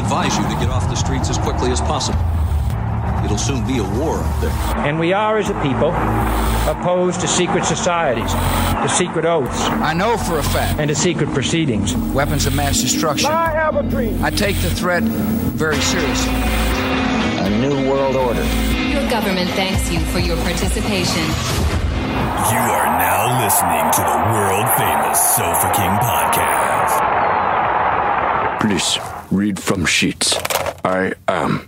advise you to get off the streets as quickly as possible. It'll soon be a war up there. And we are, as a people, opposed to secret societies, to secret oaths. I know for a fact. And to secret proceedings. Weapons of mass destruction. I have a dream. I take the threat very seriously. A new world order. Your government thanks you for your participation. You are now listening to the world-famous Sofa King podcast. Please read from sheets. I am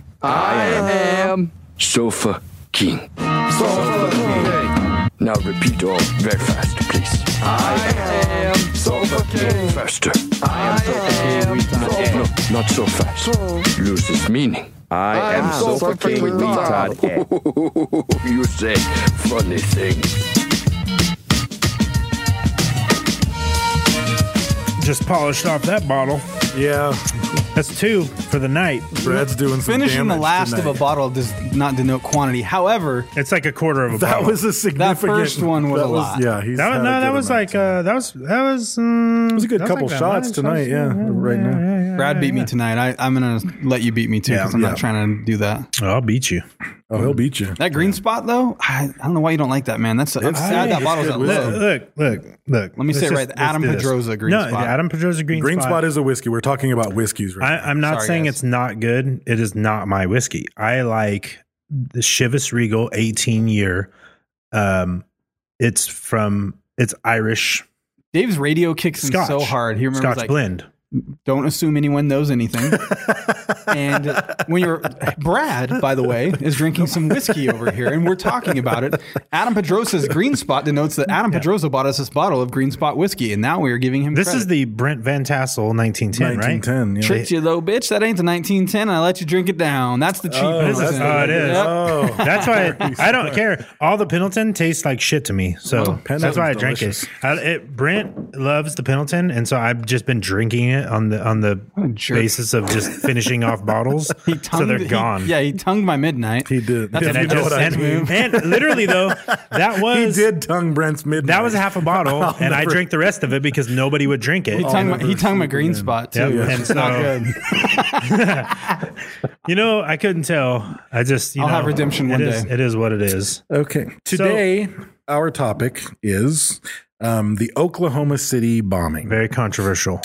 Sofa King. Sofa King. Now repeat all very fast, please. I am Sofa King. Faster. I am Sofa King. No, not so fast. Loses meaning. I am Sofa King with retard. You say funny things. Just polished off that bottle. Yeah. That's 2 for the night. Brad's doing some Finishing the last tonight. of a bottle does not denote quantity. However, it's like a quarter of a bottle. That was a significant. That first one was a lot. Yeah, that was like it was a good couple shots tonight. Yeah, right now. Brad beat me tonight. I'm gonna let you beat me too because I'm not trying to do that. I'll beat you. Oh, he'll beat you. That green spot though, I don't know why you don't like that, man. I'm sad that bottle's at low. Look. Let me say it right. The Adam Pedrosa green spot. No, the Adam Pedrosa green spot is a whiskey. We're talking about whiskeys right now. I'm not saying guys. it's not good. It is not my whiskey. I like the Chivas Regal 18-year. It's Irish. Dave's radio kicks in so hard. He remembers Scotch blend. Don't assume anyone knows anything. And when Brad, by the way, is drinking some whiskey over here, and we're talking about it. Adam Pedrosa's green spot denotes that Adam Pedrosa bought us this bottle of green spot whiskey, and now we are giving him This credit. is the Brent Van Tassel 1910, right? 1910, yeah. Tricked you, though, bitch. That ain't the 1910, and I let you drink it down. That's the cheap Pendleton. It is. Yep. Oh, that's why I don't care. All the Pendleton tastes like shit to me, so that's why I drank it. Brent loves the Pendleton, and so I've just been drinking it on the basis of just finishing off bottles. So they're gone. He tongued my midnight. He did. That's and literally though, that was he did tongue Brent's midnight. That was half a bottle, and I drank the rest of it because nobody would drink it. He tongued my green spot too. Yep. And it's not good. I couldn't tell. I just I'll have redemption one day. It is what it is. Okay. Today, our topic is the Oklahoma City bombing. Very controversial.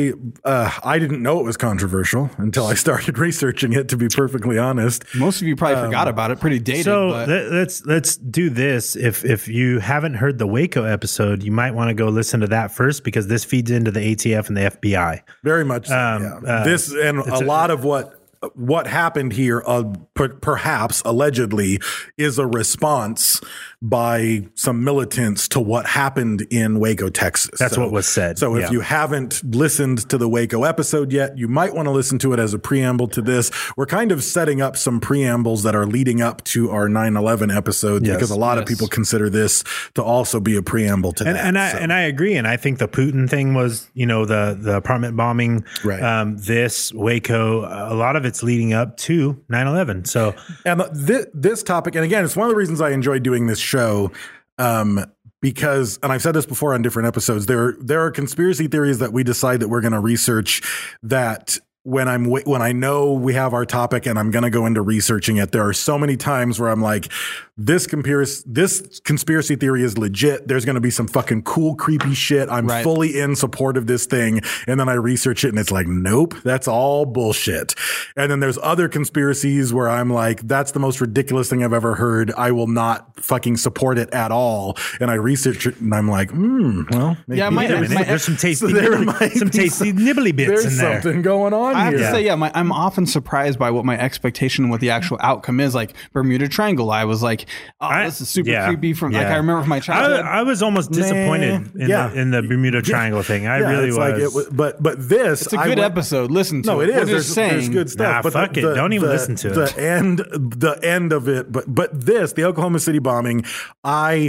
I didn't know it was controversial until I started researching it, to be perfectly honest. Most of you probably forgot about it. Pretty dated. So but. let's do this. If you haven't heard the Waco episode, you might want to go listen to that first, because this feeds into the ATF and the FBI. Very much so, this and a lot of what happened here, perhaps allegedly, is a response by some militants to what happened in Waco, Texas. That's what was said. So if you haven't listened to the Waco episode yet, you might want to listen to it as a preamble to this. We're kind of setting up some preambles that are leading up to our 9/11 episode, because a lot of people consider this to also be a preamble to that. And I agree. And I think the Putin thing was, the apartment bombing, right. This Waco, a lot of it's leading up to 9/11. So, and this topic, and again, it's one of the reasons I enjoy doing this show, because, and I've said this before on different episodes, there are conspiracy theories that we decide that we're going to research that when I know we have our topic and I'm going to go into researching it, there are so many times where I'm like, this conspiracy theory is legit. There's going to be some fucking cool, creepy shit. I'm fully in support of this thing. And then I research it and it's like, nope, that's all bullshit. And then there's other conspiracies where I'm like, that's the most ridiculous thing I've ever heard. I will not fucking support it at all. And I research it and I'm like, well, maybe. There's some tasty, nibbly bits there's in there. Something going on. I have to say, I'm often surprised by what my expectation, what the actual outcome is. Like Bermuda Triangle, I was like, this is super creepy. Like I remember from my childhood. I was almost disappointed in the Bermuda Triangle thing. I really was. But this, it's a good episode. Listen to it. No, it is. There's there's good stuff. But fuck it. Don't even listen to it. The end of it. But this, the Oklahoma City bombing, I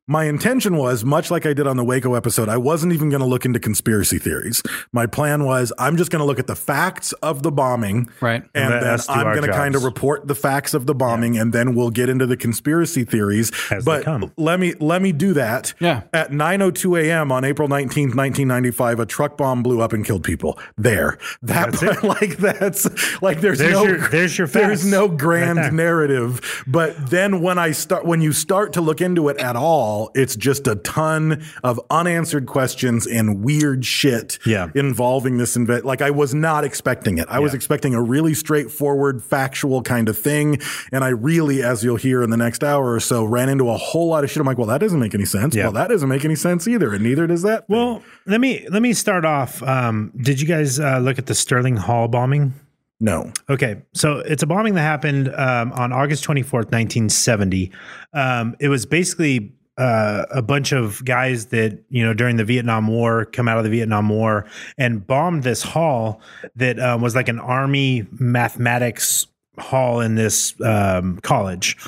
my intention was, much like I did on the Waco episode, I wasn't even going to look into conspiracy theories. My plan was, I'm just going to look at the facts of the bombing. Right. And Let then us do I'm our going to kind of jobs. report the facts of the bombing, and then we'll get into the conspiracy theories. As they But come. let me do that. Yeah. At 9:02 a.m. on April 19th, 1995, a truck bomb blew up and killed people. There. That's it? There's your there's facts. no Right grand there. narrative. But then when you start to look into it at all, it's just a ton of unanswered questions and weird shit involving this event. Like, I was not expecting it. I was expecting a really straightforward, factual kind of thing. And I really, as you'll hear in the next hour or so, ran into a whole lot of shit. I'm like, well, that doesn't make any sense. Yeah. Well, that doesn't make any sense either. And neither does that. Well, let me start off. Did you guys look at the Sterling Hall bombing? No. Okay, so it's a bombing that happened on August 24th, 1970. It was basically a bunch of guys that, during the Vietnam War, come out of the Vietnam War and bombed this hall that was like an army mathematics hall in this college.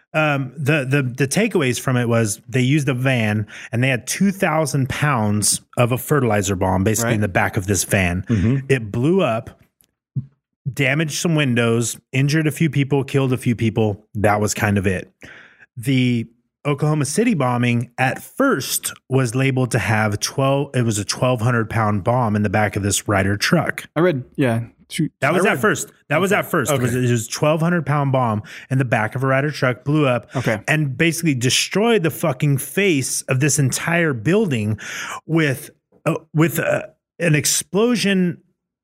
The takeaways from it was they used a van and they had 2,000 pounds of a fertilizer bomb basically in the back of this van. Mm-hmm. It blew up, damaged some windows, injured a few people, killed a few people. That was kind of it. The Oklahoma City bombing at first was labeled to have it was a 1,200 pound bomb in the back of this Ryder truck. I read, That was at first. That was at first. Okay. It was 1,200 pound bomb in the back of a Ryder truck, blew up, and basically destroyed the fucking face of this entire building with an explosion.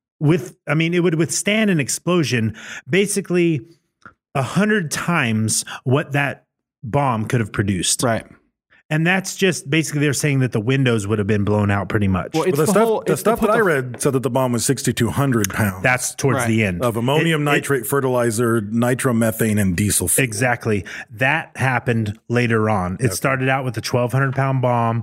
It would withstand an explosion basically 100 times what that bomb could have produced. Right. And that's just basically they're saying that the windows would have been blown out pretty much. Well, it's The stuff that I read said that the bomb was 6,200 pounds. That's towards the end. Of ammonium nitrate, fertilizer, nitromethane, and diesel fuel. Exactly. That happened later on. It started out with a 1,200 pound bomb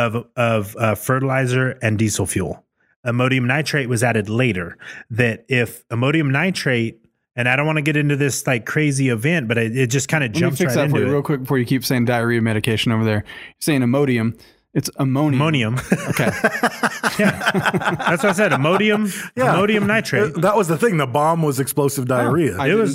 of fertilizer and diesel fuel. Ammonium nitrate was added later. That if ammonium nitrate, and I don't want to get into this like crazy event, but it just kind of jumps right into it. Real quick before you keep saying diarrhea medication over there. You're saying Imodium. It's ammonium. Ammonium. Okay. Yeah. That's what I said. Ammonium nitrate. That was the thing. The bomb was explosive diarrhea.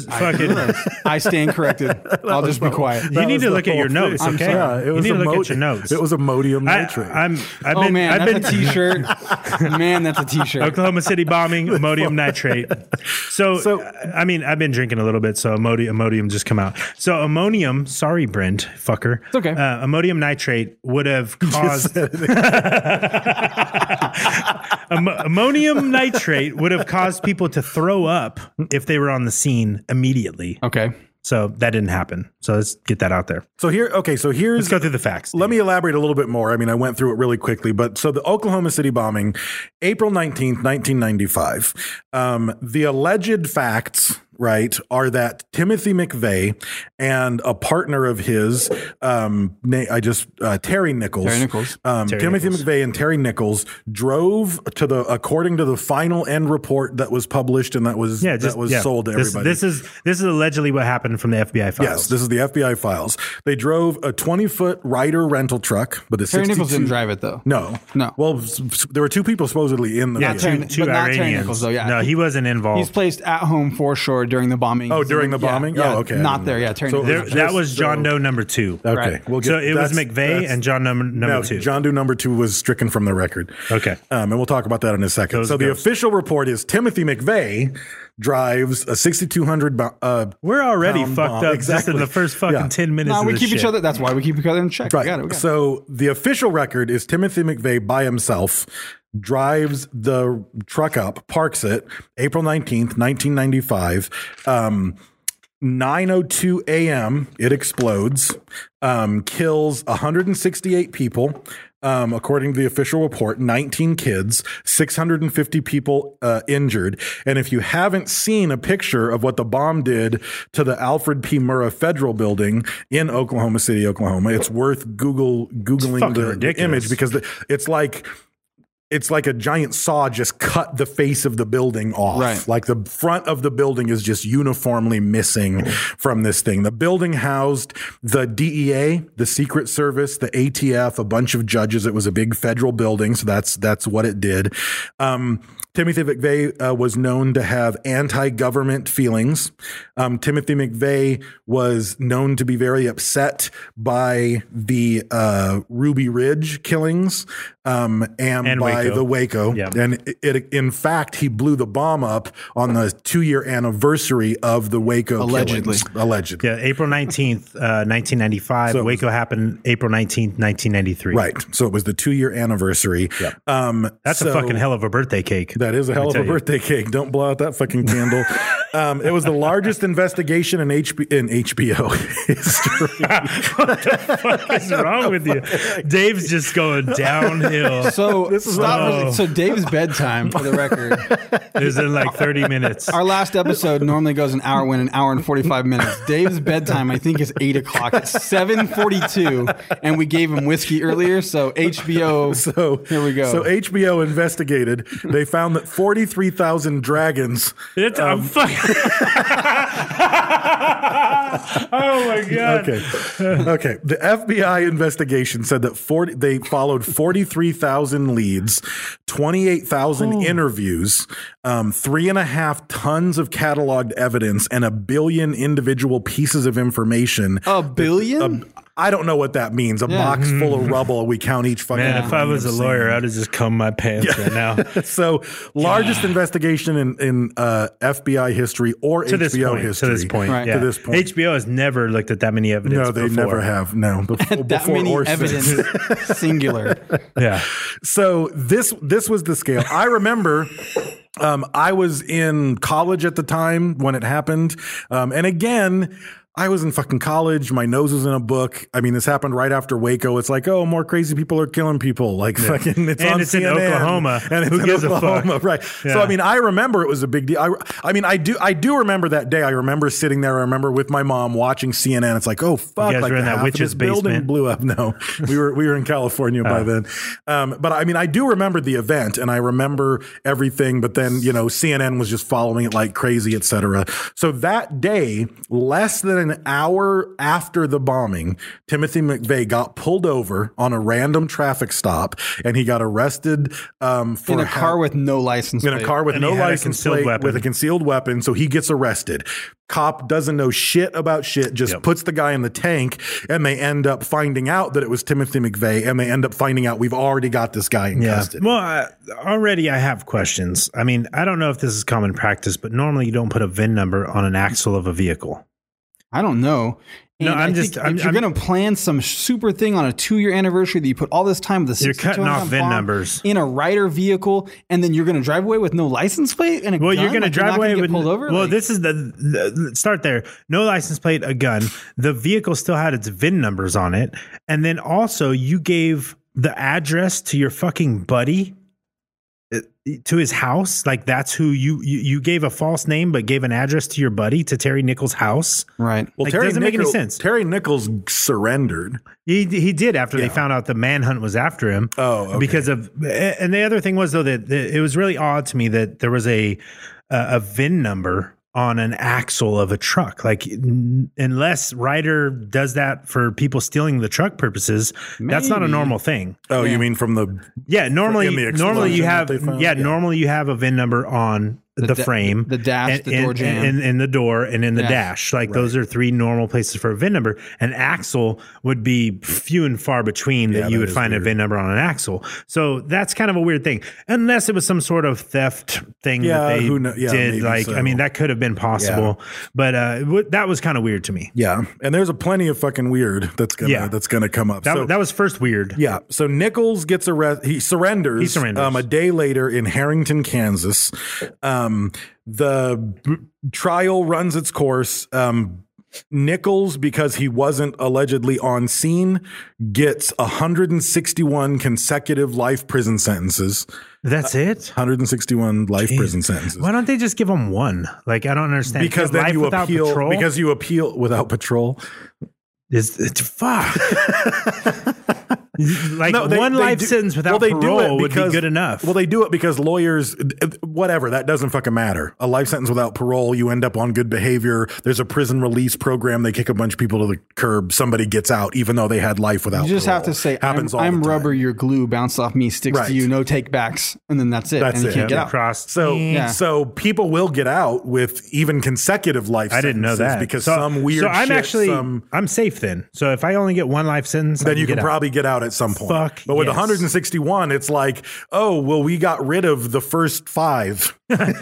I stand corrected. I'll just be quiet. You need to look at your notes, I'm okay? sorry. You need to look at your notes. It was ammonium nitrate. That's a t-shirt. Man, that's a t-shirt. Oklahoma City bombing, ammonium nitrate. So, I've been drinking a little bit, so ammonium just come out. So ammonium, sorry, Brent, fucker. It's okay. Ammonium nitrate would have caused ammonium nitrate would have caused people to throw up if they were on the scene immediately. Okay. So that didn't happen. So let's get that out there. So here's let's go through the facts. Let me elaborate a little bit more. I went through it really quickly, but so the Oklahoma City bombing, April 19th, 1995. The alleged facts, right, are that Timothy McVeigh and a partner of his, Terry Nichols. Timothy McVeigh and Terry Nichols drove according to the final end report that was published and that was sold to everybody. This is allegedly what happened from the FBI files. Yes, this is the FBI files. They drove a 20-foot Ryder rental truck, but Terry Nichols didn't drive it though. No. Well, there were two people supposedly in the vehicle. Two but not Iranians. Terry Nichols though. Yeah, no, he wasn't involved. He's placed at home foreshore during the bombing. Oh, during the bombing? Yeah, Oh, okay. Not there. Yeah, Terry Nichols. That was John Doe number 2. Okay, Right. So it was McVeigh and John number 2. John Doe number 2 was stricken from the record. Okay, and we'll talk about that in a second. The official report is Timothy McVeigh drives a 6,200. We're already fucked bomb. up Exactly. just in the first fucking 10 minutes. No, we of keep this each shit. other. That's why we keep each other in check. Right. We got it. So the official record is Timothy McVeigh by himself drives the truck up, parks it, April 19th, 1995. 9:02 a.m. it explodes, kills 168 people. According to the official report, 19 kids, 650 people injured. And if you haven't seen a picture of what the bomb did to the Alfred P. Murrah Federal Building in Oklahoma City, Oklahoma, it's worth Googling the image because it's like it's like a giant saw just cut the face of the building off. Right. Like the front of the building is just uniformly missing from this thing. The building housed the DEA, the Secret Service, the ATF, a bunch of judges. It was a big federal building, so that's what it did. Timothy McVeigh was known to have anti-government feelings. Timothy McVeigh was known to be very upset by the Ruby Ridge killings and by Waco. the Waco. Yeah. And in fact, he blew the bomb up on the 2-year anniversary of the Waco Allegedly. killings. Allegedly. Yeah, April 19th, 1995. So- Waco happened April 19th, 1993. Right. So it was the 2-year anniversary. Yep. That's a fucking hell of a birthday cake. That is a hell of a tell you. birthday cake. Don't blow out that fucking candle. It was the largest investigation in HBO history. What the fuck is wrong with you? Dave's just going downhill. So This is so Dave's bedtime, for the record. Is in like 30 minutes. Our last episode normally goes an hour, went an hour and 45 minutes. Dave's bedtime, I think, is 8 o'clock. It's 7:42, and we gave him whiskey earlier. So HBO. So here we go. So HBO investigated. They found that 43,000 dragons. I'm fucking. Oh my god. Okay. The FBI investigation said that they followed 43,000 leads, 28,000 interviews, 3.5 tons of cataloged evidence, and 1 billion individual pieces of information. 1 billion? I don't know what that means. A box full of rubble. We count each fucking. Man, if I was a lawyer, I'd have just come my pants right now. So, largest investigation in FBI history or To HBO this point. history. To this point. Right. Yeah. To this point. HBO has never looked at that many evidence. No, they before. never have. No, before, That before many or evidence, since. singular. Yeah. So this was the scale. I remember. I was in college at the time when it happened, and again. I was in fucking college. My nose was in a book. I mean, this happened right after Waco. It's like, oh, more crazy people are killing people. Like fucking, it's And on it's in CNN. Oklahoma. And it's Who in gives a fuck? Oklahoma, right? Yeah. So I mean, I remember it was a big deal. I do remember that day. I remember sitting there. I remember with my mom watching CNN. It's like, oh fuck! You guys like were in that half of witch's this building basement? blew up. No, we were in California by then. But I mean, I do remember the event, and I remember everything. But then CNN was just following it like crazy, etc. So that day, less than an hour after the bombing, Timothy McVeigh got pulled over on a random traffic stop, and he got arrested for In a car with no license plate. in a car with And no he had a license concealed plate weapon. with a concealed weapon. So he gets arrested. Cop doesn't know shit about shit, just puts the guy in the tank, and they end up finding out that it was Timothy McVeigh, and they end up finding out we've already got this guy in custody. Well, already I have questions. I mean, I don't know if this is common practice, but normally you don't put a VIN number on an axle of a vehicle. I don't know. And No, I'm I just- think I'm- if you're I'm- going to plan some super thing on a 2-year anniversary that you put all this time with the You're 62 cutting off pound VIN bomb numbers. in a Ryder vehicle, and then you're going to drive away with no license plate and a Well, gun? you're going to Like, drive not away gonna with get pulled over. Well, Like, this is the start there. No license plate, a gun. The vehicle still had its VIN numbers on it, and then also you gave the address to your fucking buddy, to his house. Like that's who you gave a false name, but gave an address to your buddy, to Terry Nichols' house. right. Well, Like, Terry doesn't make any Nichols- sense. Terry Nichols surrendered. He did after they found out the manhunt was after him. Oh, okay. Because of, and the other thing was though that it was really odd to me that there was a VIN number on an axle of a truck. Like unless Ryder does that for people stealing the truck purposes, that's not a Maybe. normal thing. Oh, you mean from the Normally in the normally you explosion have that they found? normally you have a VIN number on the frame, the dash, the door jamb. and the door, and in the Yeah. dash. Like those are three normal places for a VIN number. An axle would be few and far between that you that would is find weird. a VIN number on an axle. So that's kind of a weird thing, unless it was some sort of theft thing Yeah, that they who kno- yeah, did. maybe Like, so. I mean, that could have been possible, but that was kind of weird to me. Yeah, and there's a plenty of fucking weird that's gonna come up. That was first weird. Yeah. So Nichols gets arrested. He surrenders. He surrenders. A day later in Harrington, Kansas. The trial runs its course. Nichols, because he wasn't allegedly on scene, gets 161 consecutive life prison sentences. That's it. 161 life prison sentences. Why don't they just give him one? Like, I don't understand. Because then Life you without appeal. patrol? Because you appeal without patrol. It's fuck. Like one life sentence without parole would be good enough. Well, they do it because lawyers, whatever, that doesn't fucking matter. A life sentence without parole, you end up on good behavior. There's a prison release program. They kick a bunch of people to the curb. Somebody gets out, even though they had life without parole. You just have to say, I'm rubber, you're glue, bounce off me, sticks to you, no take backs. And then that's it. That's and you it. can't get out. So people will get out with even consecutive life sentences. I didn't know that. Because some weird I'm safe then. So if I only get one life sentence, then you can probably get out at some point. But with 161, it's like, oh, well, we got rid of the first 5.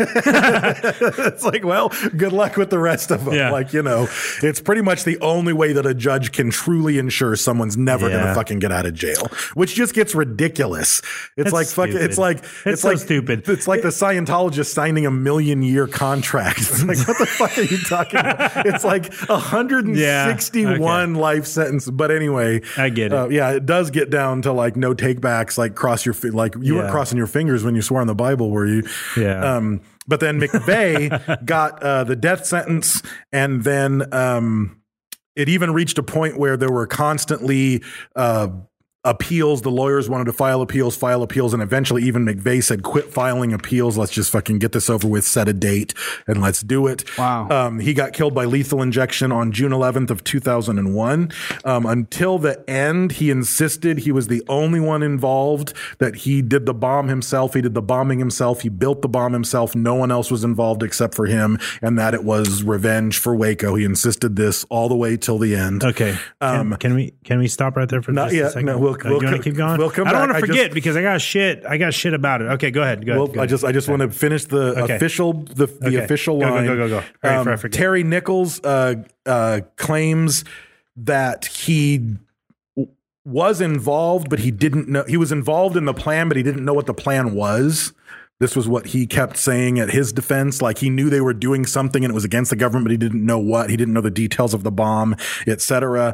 It's like, well, good luck with the rest of them. Yeah. Like, it's pretty much the only way that a judge can truly ensure someone's never going to fucking get out of jail, which just gets ridiculous. It's like fucking, it's like stupid. It's like the Scientologist signing a 1,000,000-year contract. It's like, what the fuck are you talking about? It's like 161 life sentence. But anyway, I get it. It does get down to like no takebacks, like cross your, like you weren't crossing your fingers when you swore on the Bible, were you? Yeah. But then McVeigh got the death sentence, and then it even reached a point where there were constantly appeals. The lawyers wanted to file appeals, and eventually even McVeigh said, quit filing appeals. Let's just fucking get this over with, set a date, and let's do it. Wow. He got killed by lethal injection on June 11th of 2001. Until the end, he insisted he was the only one involved, that he did the bomb himself. He did the bombing himself. He built the bomb himself. No one else was involved except for him, and that it was revenge for Waco. He insisted this all the way till the end. Okay. Can we stop right there for just a second? No, you want to keep going? We'll come I don't back. want to forget because I got shit about it. Okay, go ahead. Go I just want to finish the official official line. Go. Right, before I forget. Terry Nichols claims that he was involved, but he didn't know. He was involved in the plan, but he didn't know what the plan was. This was what he kept saying at his defense. Like, he knew they were doing something and it was against the government, but he didn't know what. He didn't know the details of the bomb, etc.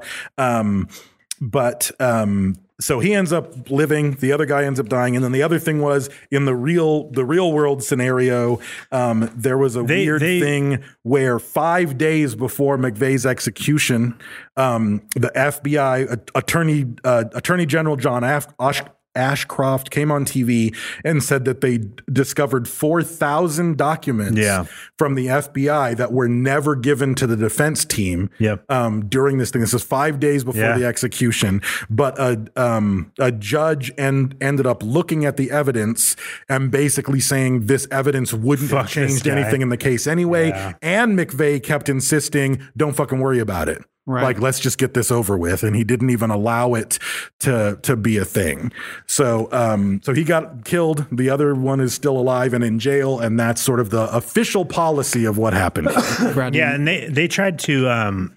So he ends up living, the other guy ends up dying. And then the other thing was, in the real world scenario, there was a weird thing where 5 days before McVeigh's execution, the FBI Attorney General John Ashcroft came on TV and said that they discovered 4,000 documents from the FBI that were never given to the defense team during this thing. This is 5 days before the execution. But a judge ended up looking at the evidence and basically saying this evidence wouldn't have changed anything in the case anyway. Yeah. And McVeigh kept insisting, don't fucking worry about it. Right. Like, let's just get this over with. And he didn't even allow it to be a thing. So he got killed. The other one is still alive and in jail. And that's sort of the official policy of what happened. Yeah. And they tried to,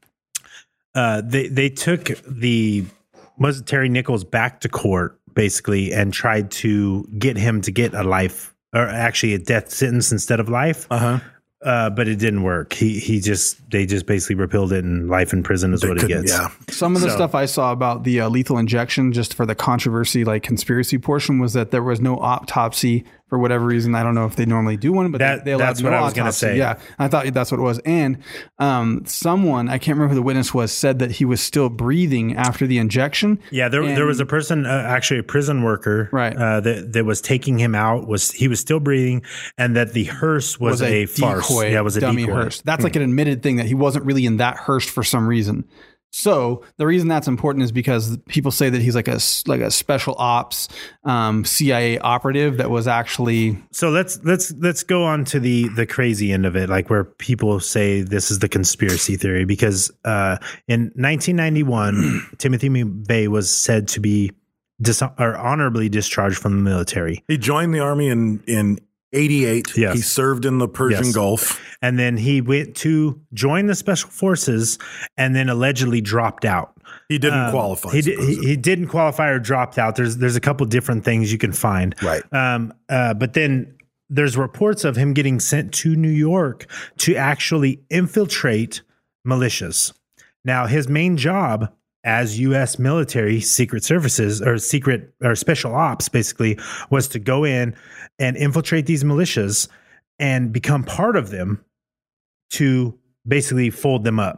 they took Terry Nichols back to court basically and tried to get him to get a life, or actually a death sentence instead of life. But it didn't work. They just basically repealed it, and life in prison is what it gets. Yeah. Some of the stuff I saw about the lethal injection, just for the controversy, like conspiracy portion, was that there was no autopsy for whatever reason. I don't know if they normally do one, but they allowed that's what I was going to say. Yeah, I thought that's what it was. And someone, I can't remember who the witness was, said that he was still breathing after the injection. Yeah, there was a person, actually a prison worker, right, that was taking him out. He was still breathing, and that the hearse was a farce. Decoy, yeah, it was a dummy decoy. hearse. That's like an admitted thing that he wasn't really in that hearse for some reason. So the reason that's important is because people say that he's like a special ops CIA operative that was actually. So let's go on to the crazy end of it, like where people say this is the conspiracy theory, because in 1991 Timothy McVeigh was said to be honorably discharged from the military. He joined the army in 88. Yes. He served in the Persian Gulf. And then he went to join the special forces and then allegedly dropped out. He didn't qualify. He didn't qualify or dropped out. There's a couple different things you can find. Right. But then there's reports of him getting sent to New York to actually infiltrate militias. Now, his main job as U.S. military secret services or special ops basically was to go in and infiltrate these militias and become part of them to basically fold them up.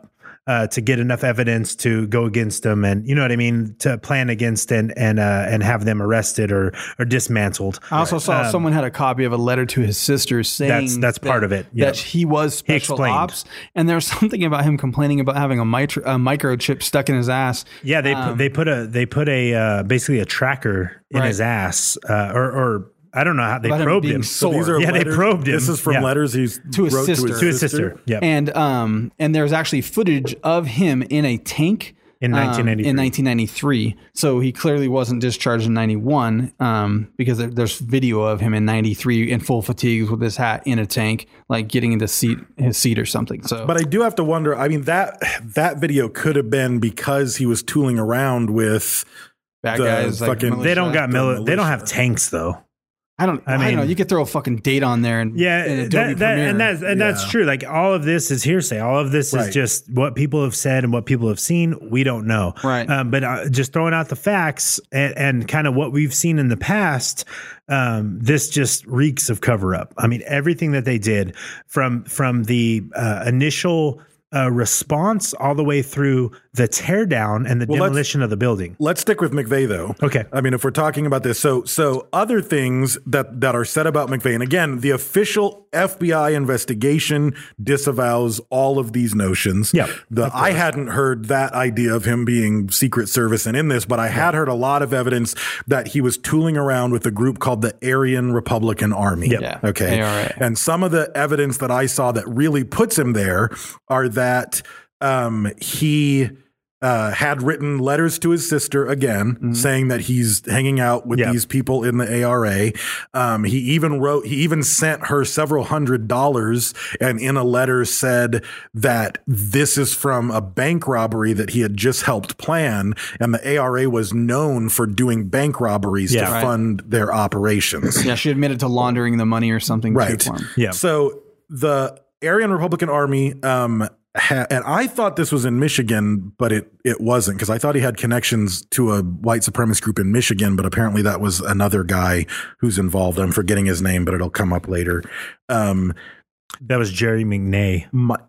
to get enough evidence to go against them, and you know what I mean, to plan against and have them arrested or dismantled. I also saw someone had a copy of a letter to his sister saying that's part of it. Yeah. That he was special ops, and there's something about him complaining about having a microchip stuck in his ass. Yeah, they put a basically a tracker in his ass, or I don't know how they probed him. So these are they probed him. This is from letters he's to his wrote sister. To his sister. Yeah. And there's actually footage of him in a tank in 1993. So he clearly wasn't discharged in 91 because there's video of him in 93 in full fatigues with his hat in a tank, like getting into his seat or something. So, but I do have to wonder. I mean, that video could have been because he was tooling around with bad guys. Like they don't have tanks though. I don't know. You could throw a fucking date on there and that's true. Like all of this is hearsay. All of this is just what people have said and what people have seen. We don't know. Right. But just throwing out the facts and kind of what we've seen in the past, this just reeks of cover up. I mean, everything that they did from the initial response all the way through the teardown and the demolition of the building. Let's stick with McVeigh though. Okay. I mean, if we're talking about this, so other things that are said about McVeigh, and again, the official FBI investigation disavows all of these notions. Yeah. I hadn't heard that idea of him being Secret Service and in this, but I had heard a lot of evidence that he was tooling around with a group called the Aryan Republican Army. Yep. Yeah. Okay. ARA. And some of the evidence that I saw that really puts him there are that he had written letters to his sister again, saying that he's hanging out with these people in the ARA. He even sent her several $100s and in a letter said that this is from a bank robbery that he had just helped plan. And the ARA was known for doing bank robberies to fund their operations. Yeah. She admitted to laundering the money or something. Right. For him. Yeah. So the Aryan Republican Army, and I thought this was in Michigan, but it wasn't, because I thought he had connections to a white supremacist group in Michigan, but apparently that was another guy who's involved. I'm forgetting his name, but it'll come up later. That was Jerry McNay.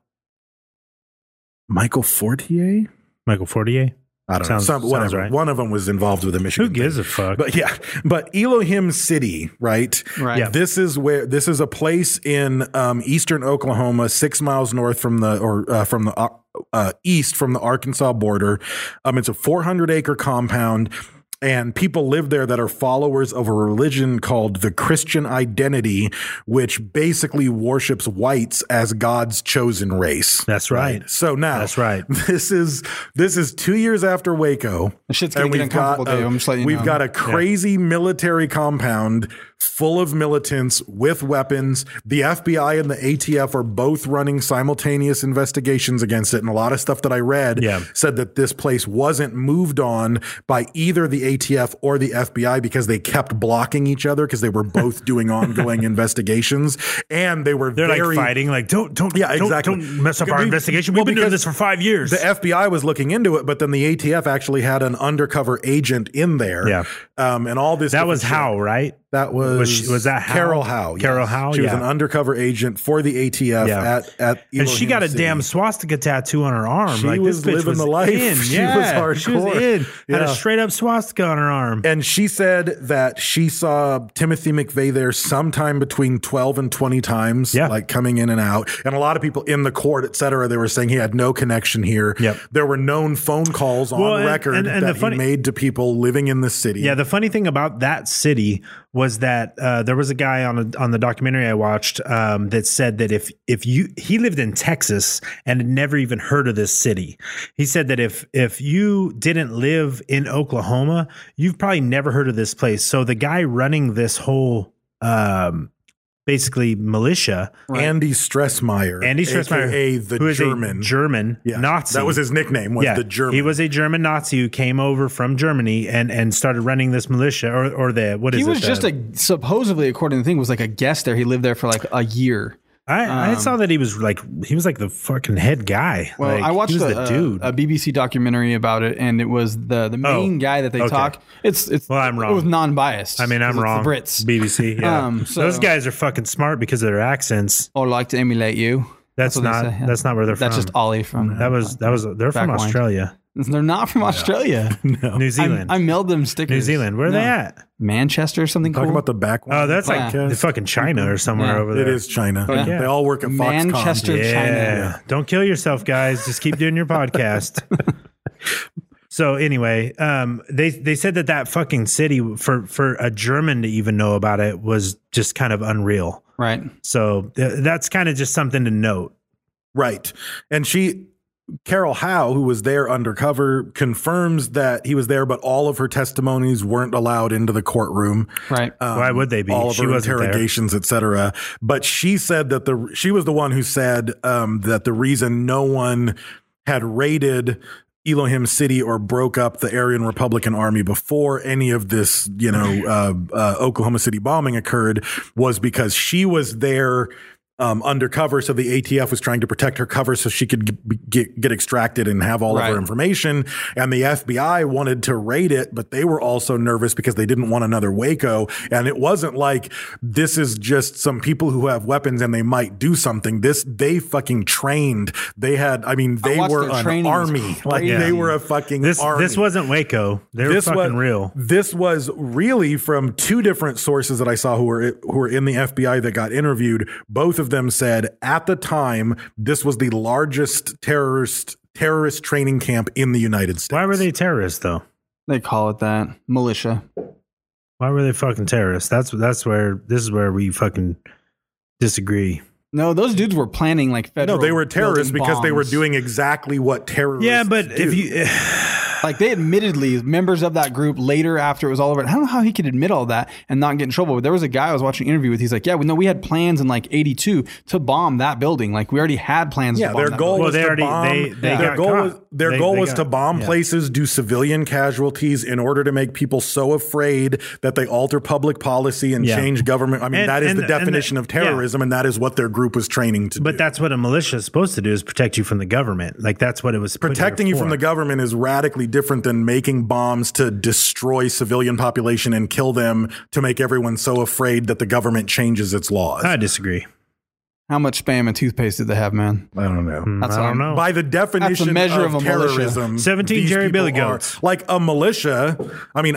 Michael Fortier? Michael Fortier? I don't know. Sounds right. One of them was involved with the Michigan. Who gives a fuck? But Elohim City, right? Right. Yeah. This is a place in eastern Oklahoma, 6 miles north from the east from the Arkansas border. It's a 400-acre compound. And people live there that are followers of a religion called the Christian Identity, which basically worships whites as God's chosen race. That's right. So now, that's right. This is 2 years after Waco. The shit's gonna get uncomfortable, Dave. I'm just letting you know. We've got a crazy military compound full of militants with weapons. The FBI and the ATF are both running simultaneous investigations against it. And a lot of stuff that I read said that this place wasn't moved on by either the ATF or the FBI because they kept blocking each other because they were both doing ongoing investigations. And they're like fighting, like, don't mess up our investigation. We've been doing this for 5 years. The FBI was looking into it, but then the ATF actually had an undercover agent in there. Yeah. And all this. That was Howe, right? That was that Howe? Carol Howe. Carol Howe. She was an undercover agent for the ATF at and she got a damn swastika tattoo on her arm. She like, was this bitch living was the life. In. She was hardcore. She was in. Had a straight up swastika on her arm. And she said that she saw Timothy McVeigh there sometime between 12 and 20 times, like coming in and out. And a lot of people in the court, et cetera, they were saying he had no connection here. Yep. There were known phone calls on record that he made to people living in the city. Yeah, the funny thing about that city was that there was a guy on the documentary I watched that said that he lived in Texas and had never even heard of this city. He said that if you didn't live in Oklahoma, you've probably never heard of this place. So the guy running this whole basically militia, Andy Stressmeyer, aka the who is German a German Nazi. That was his nickname. Was the German? He was a German Nazi who came over from Germany and started running this militia, or the what is it? He was just supposedly, according to the thing, was like a guest there. He lived there for like a year. I saw that he was like the fucking head guy. Well, like, I watched the dude. a BBC documentary about it, and it was the main guy that they talk. Well, I'm wrong. It was non-biased. I mean, I'm wrong. The Brits, BBC. Yeah, so, those guys are fucking smart because of their accents. Or like to emulate you. That's what they not say, yeah. that's not where they're That's from. just Ollie from. They're from Backwind. Australia. They're not from Australia. New Zealand. I mailed them stickers. New Zealand. Where are they at? Manchester or something Talking cool. about the back one. Oh, that's like the fucking China or somewhere over there. It is China. Yeah. They all work at Foxconn. Manchester, China. Don't kill yourself, guys. Just keep doing your podcast. So anyway, they said that fucking city for a German to even know about it was just kind of unreal. Right. So that's kind of just something to note. Right. And Carol Howe, who was there undercover, confirms that he was there, but all of her testimonies weren't allowed into the courtroom. Right. Why would they be? All of She her wasn't there. interrogations, etc. But she said that she was the one who said that the reason no one had raided Elohim City or broke up the Aryan Republican Army before any of this, Oklahoma City bombing occurred was because she was there undercover. So the ATF was trying to protect her cover so she could get extracted and have all of her information. And the FBI wanted to raid it, but they were also nervous because they didn't want another Waco. And it wasn't like this is just some people who have weapons and they might do something. They fucking trained. They were an army. Like they were a fucking army. This wasn't Waco. They were fucking real. This was really from two different sources that I saw who were in the FBI that got interviewed. Both of them said at the time this was the largest terrorist training camp in the United States. Why were they terrorists though? They call it that. Militia. Why were they fucking terrorists? This is where we fucking disagree. No, those dudes were planning like federal. No, they were terrorists building because they were bombs. doing exactly what terrorists Yeah, but do. if you like they admittedly members of that group later after it was all over. I don't know how he could admit all that and not get in trouble. But there was a guy I was watching an interview with. He's like, yeah, we had plans in like 82 to bomb that building. Like we already had plans. to bomb their that goal building. was to bomb. Their goal was to bomb places, do civilian casualties in order to make people so afraid that they alter public policy and change government. I mean, that is the definition of terrorism, and that is what their group was training to do. But that's what a militia is supposed to do, is protect you from the government. Like that's what it was. Protecting you from the government is radically different than making bombs to destroy civilian population and kill them to make everyone so afraid that the government changes its laws. I disagree. How much Spam and toothpaste did they have, man? I don't know. That's I don't know. By the definition measure of of a terrorism, militia. 17 these Jerry people Billy are- Goats. Like a militia, I mean,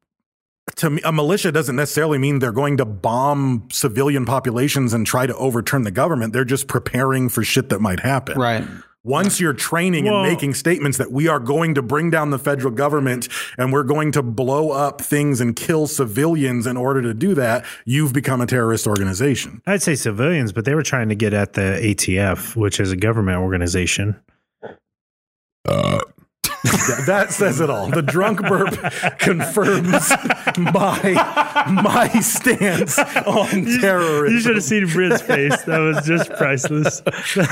to me, a militia doesn't necessarily mean they're going to bomb civilian populations and try to overturn the government. They're just preparing for shit that might happen. Right. Once you're training and making statements that we are going to bring down the federal government and we're going to blow up things and kill civilians in order to do that, you've become a terrorist organization. I'd say civilians, but they were trying to get at the ATF, which is a government organization. That says it all. The drunk burp confirms my stance on terrorism. You should have seen Britt's face. That was just priceless.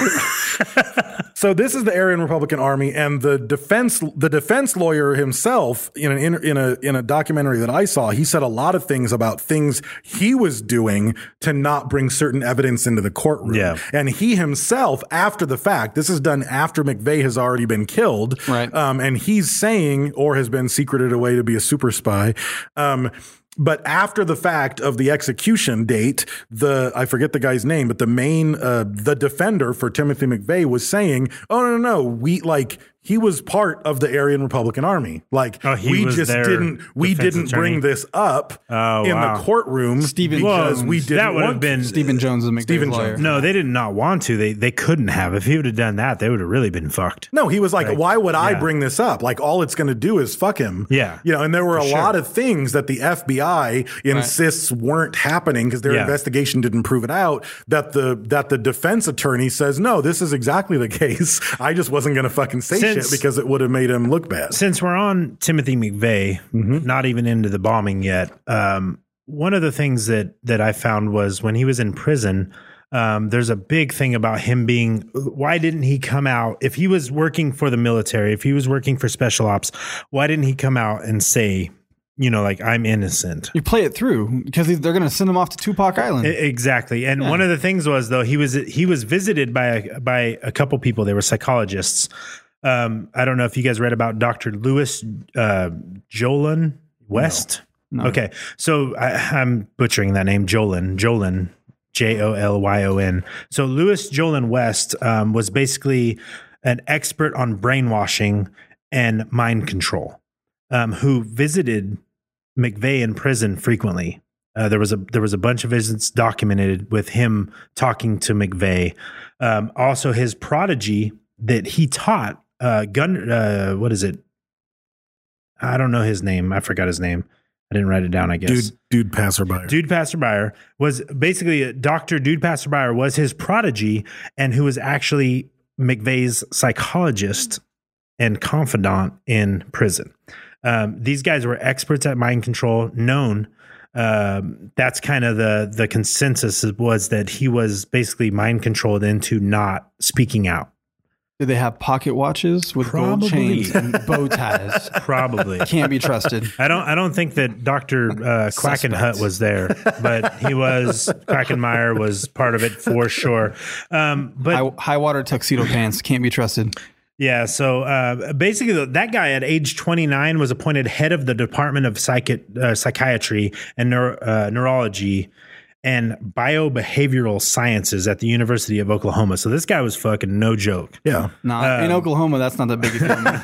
So this is the Aryan Republican Army, and the defense lawyer himself in a documentary that I saw, he said a lot of things about things he was doing to not bring certain evidence into the courtroom. Yeah. And he himself, after the fact, this is done after McVeigh has already been killed, right? And he's saying, or has been secreted away to be a super spy. But after the fact of the execution date, I forget the guy's name, but the defender for Timothy McVeigh was saying, "Oh no, he was part of the Aryan Republican Army. Like we just didn't bring this up in the courtroom because we didn't that would want have been Stephen Jones and McVeigh's lawyer. No, they did not want to. They couldn't have. If he would have done that, they would have really been fucked. No, he was like, why would I bring this up? Like all it's going to do is fuck him. Yeah. And there were a lot of things that the FBI insists weren't happening because their investigation didn't prove it out, that the defense attorney says, no, this is exactly the case. I just wasn't going to fucking say shit because it would have made him look bad. Since we're on Timothy McVeigh, not even into the bombing yet, one of the things that I found was when he was in prison, there's a big thing about him being, why didn't he come out? If he was working for the military, if he was working for special ops, why didn't he come out and say, I'm innocent? You play it through because they're going to send him off to Tupac Island. Exactly. And one of the things was, though, he was visited by a couple people. They were psychologists. I don't know if you guys read about Dr. Louis Jolin West. No. Okay. So I'm butchering that name. Jolin. Jolyon. So Louis Jolin West was basically an expert on brainwashing and mind control, who visited McVeigh in prison frequently. There was a bunch of visits documented with him talking to McVeigh. Also, his prodigy that he taught what is it? I don't know his name. I forgot his name. I didn't write it down, I guess. Dude Passerby. Dude Passerby was basically Dr. Dude Passerby was his prodigy, and who was actually McVeigh's psychologist and confidant in prison. These guys were experts at mind control, known. That's kind of the consensus was that he was basically mind controlled into not speaking out. Did they have pocket watches with gold chains and bow ties? Probably. Can't be trusted. I don't think that Dr. Quackenhut was there, but he was. Quackenmeyer was part of it for sure. But high water tuxedo pants can't be trusted. Yeah, so basically that guy at age 29 was appointed head of the Department of Psychiatry and Neurology and Biobehavioral Sciences at the University of Oklahoma. So this guy was fucking no joke. Yeah. In Oklahoma, that's not that big a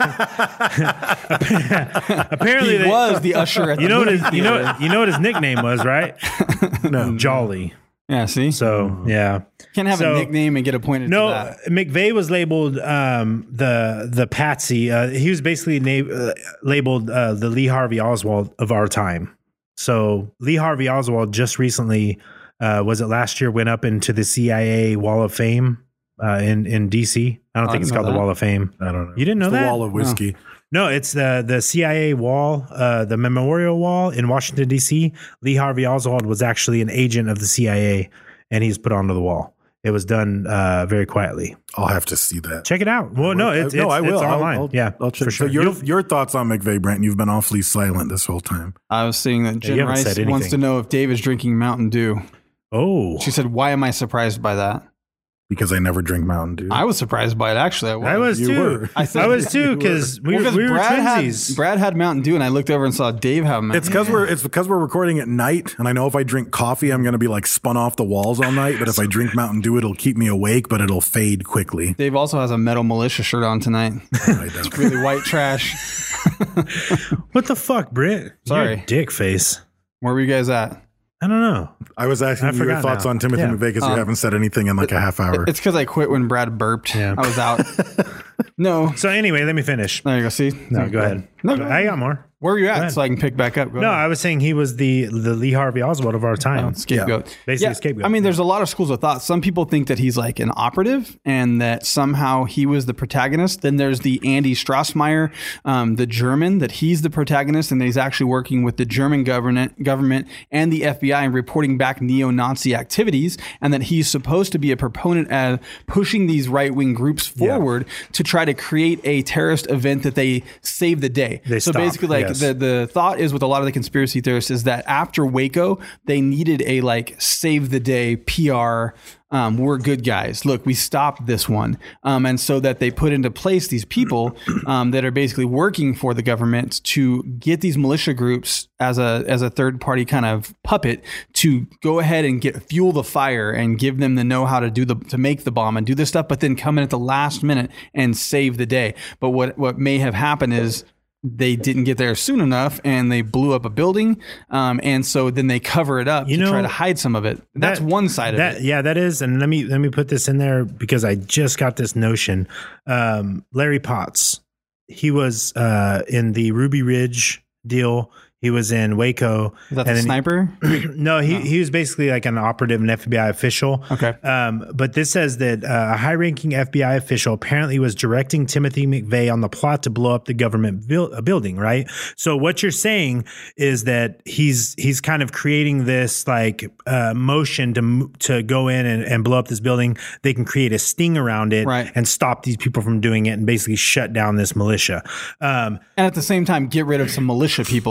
deal. Apparently he was the usher at the movie theater. You know what his nickname was, right? No. Jolly. Yeah, see? So, yeah. Can't have a nickname and get appointed to that. McVeigh was labeled the patsy. He was basically labeled the Lee Harvey Oswald of our time. So Lee Harvey Oswald just recently, was it last year, went up into the CIA Wall of Fame in D.C. I don't think it's called the Wall of Fame. I don't know. You didn't know that? The Wall of Whiskey. No, it's the CIA wall, the memorial wall in Washington, D.C. Lee Harvey Oswald was actually an agent of the CIA, and he's put onto the wall. It was done very quietly. I'll have to see that. Check it out. Well, no, it's I will. It's online. I'll check. For sure. So your thoughts on McVeigh, Brent? You've been awfully silent this whole time. I was saying that Jen Rice wants to know if Dave is drinking Mountain Dew. Oh. She said, why am I surprised by that? Because I never drink Mountain Dew. I was surprised by it, actually. I was too. I was too, because we were twinsies. Brad had Mountain Dew, and I looked over and saw Dave have Mountain Dew. It's because we're recording at night, and I know if I drink coffee, I'm going to be like spun off the walls all night. But if I drink Mountain Dew, it'll keep me awake, but it'll fade quickly. Dave also has a Metal Militia shirt on tonight. It's really white trash. What the fuck, Britt? Sorry. You're a dick face. Where were you guys at? I don't know. I was asking you your thoughts on Timothy McVeigh because you haven't said anything in like a half hour. It's because I quit when Brad burped. Yeah. I was out. No. So anyway, let me finish. There you go. See? No, go ahead. No, I got more. Where are you at so I can pick back up? Go ahead. I was saying he was the Lee Harvey Oswald of our time. Scapegoat. Yeah. Basically scapegoat. I mean, there's a lot of schools of thought. Some people think that he's like an operative and that somehow he was the protagonist. Then there's the Andy Strassmeyer, the German, that he's the protagonist and that he's actually working with the German government and the FBI and reporting back neo-Nazi activities, and that he's supposed to be a proponent of pushing these right-wing groups forward to try to create a terrorist event that they save the day. Basically, like the thought is with a lot of the conspiracy theorists is that after Waco, they needed a like save the day PR. We're good guys. Look, we stopped this one. And so that they put into place these people that are basically working for the government to get these militia groups as a third party kind of puppet to go ahead and fuel the fire and give them the know-how to make the bomb and do this stuff, but then come in at the last minute and save the day. But what may have happened is they didn't get there soon enough and they blew up a building. And so then they cover it up to try to hide some of it. That's one side of it. Yeah, that is. And let me put this in there because I just got this notion. Larry Potts, he was in the Ruby Ridge deal. He was in Waco. Is that the sniper? No, he was basically like an operative, an FBI official. Okay. But this says that a high-ranking FBI official apparently was directing Timothy McVeigh on the plot to blow up the government building, right? So what you're saying is that he's kind of creating this like motion to go in and blow up this building. They can create a sting around it and stop these people from doing it and basically shut down this militia. And at the same time, get rid of some militia people. Give an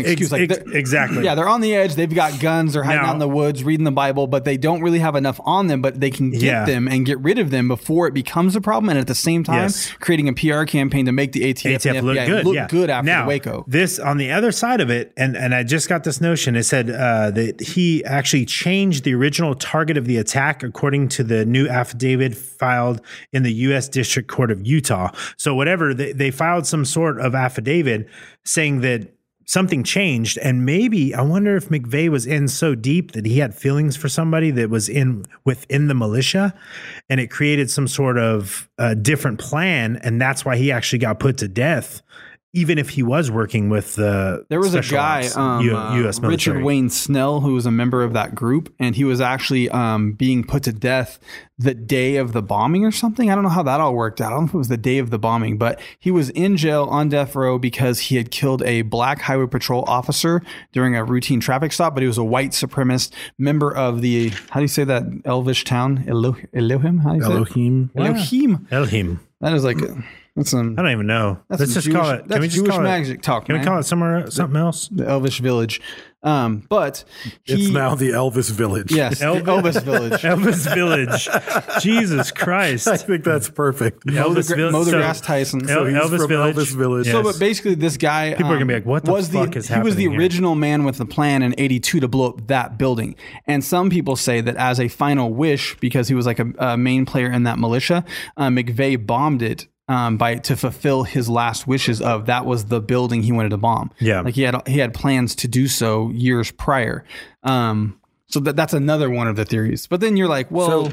excuse. Exactly. Yeah, they're on the edge. They've got guns. They're hiding out in the woods, reading the Bible, but they don't really have enough on them. But they can get them and get rid of them before it becomes a problem. And at the same time, creating a PR campaign to make the ATF and the FBI look good after the Waco. This on the other side of it, and I just got this notion. It said that he actually changed the original target of the attack according to the new affidavit filed in the U.S. District Court of Utah. So whatever, they filed some sort of affidavit saying that something changed, and maybe I wonder if McVeigh was in so deep that he had feelings for somebody that was within the militia, and it created some sort of different plan, and that's why he actually got put to death. Even if he was working with the there was a guy, U.S. military. Richard Wayne Snell, who was a member of that group, and he was actually being put to death the day of the bombing or something. I don't know how that all worked out. I don't know if it was the day of the bombing, but he was in jail on death row because he had killed a black highway patrol officer during a routine traffic stop, but he was a white supremacist member of the, how do you say that Elvish town? Elohim? How do you say Elohim. Elohim. That is like... That's I don't even know. Let's just call it. Can we just call magic talk? Can we call it something else? The Elvish Village. But it's now the Elvis Village. Yes, Elvis Village. Elvis Village. Jesus Christ! I think that's perfect. Elvis Village. Mow the grass, Tyson. So Elvis Village. Elvis Village. Yes. So, but basically, this guy people are gonna be like, "What the fuck is happening?" He was the here? original man with the plan in '82 to blow up that building. And some people say that as a final wish, because he was like a main player in that militia, McVeigh bombed it. To fulfill his last wishes of that was the building he wanted to bomb. Yeah. Like he had plans to do so years prior. So that's another one of the theories. But then you're like, well,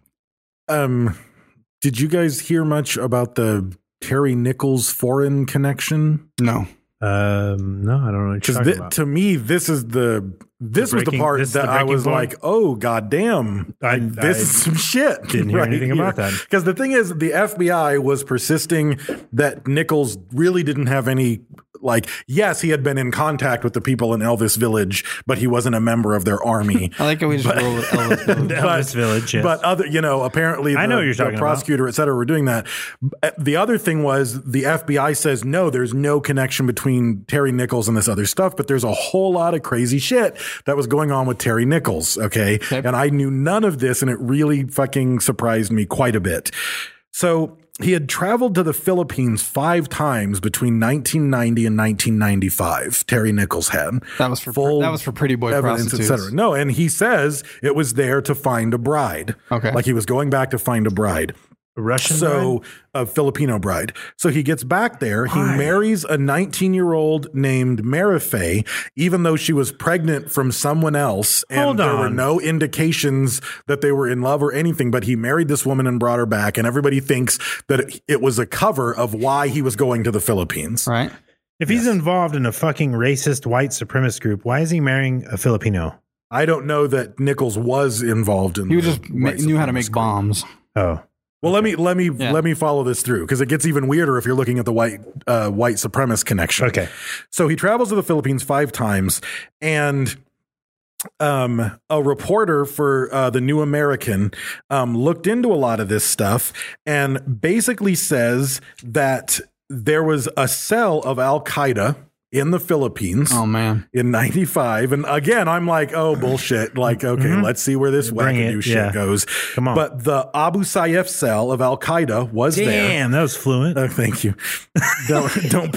did you guys hear much about the Terry Nichols foreign connection? No. No, I don't know what you're talking about. To me, this was the part that I was like, oh, goddamn, this is some shit. Didn't hear anything about that. Because the thing is, the FBI was persisting that Nichols really didn't have any, yes, he had been in contact with the people in Elvis Village, but he wasn't a member of their army. I like how we just roll with Elvis Village. Elvis Village, yes. But apparently I know what you're talking the prosecutor, et cetera, were doing that. The other thing was the FBI says, no, there's no connection between Terry Nichols and this other stuff, but there's a whole lot of crazy shit that was going on with Terry Nichols. Okay. And I knew none of this, and it really fucking surprised me quite a bit. So he had traveled to the Philippines 5 times between 1990 and 1995. Terry Nichols had. That was for pretty boy evidence, prostitutes. etc. No, and he says it was there to find a bride. Okay. Like he was going back to find a bride. A Russian bride? A Filipino bride. So he gets back there. He marries a 19-year-old named Marife, even though she was pregnant from someone else. And there were no indications that they were in love or anything. But he married this woman and brought her back. And everybody thinks that it was a cover of why he was going to the Philippines. Right. If he's involved in a fucking racist white supremacist group, why is he marrying a Filipino? I don't know that Nichols was involved in. He just knew how to make bombs. Oh. Well, let me follow this through, because it gets even weirder if you're looking at the white supremacist connection. Okay. So he travels to the Philippines 5 times, and a reporter for the New American looked into a lot of this stuff and basically says that there was a cell of Al-Qaeda in the Philippines. Oh, man. In 95. And again, I'm like, oh, bullshit. Like, okay, let's see where this wackadoo shit goes. Come on. But the Abu Sayyaf cell of Al-Qaeda was there. Damn, that was fluent. Thank you. Don't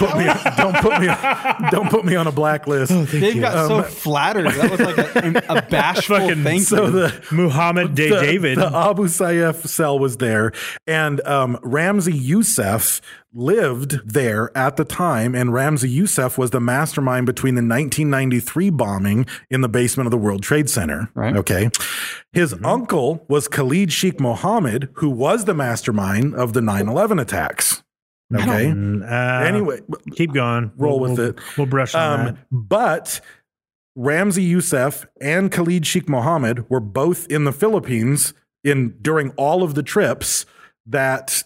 put me on a blacklist. They got so flattered. That was like a bashful thank you. So the Muhammad David. The Abu Sayyaf cell was there, and Ramzi Youssef lived there at the time, and Ramzi Youssef was the mastermind between the 1993 bombing in the basement of the World Trade Center. Right. Okay. His uncle was Khalid Sheikh Mohammed, who was the mastermind of the 9/11 attacks. Okay. Anyway, keep going. Roll with it. We'll brush on that. But Ramzi Youssef and Khalid Sheikh Mohammed were both in the Philippines during all of the trips that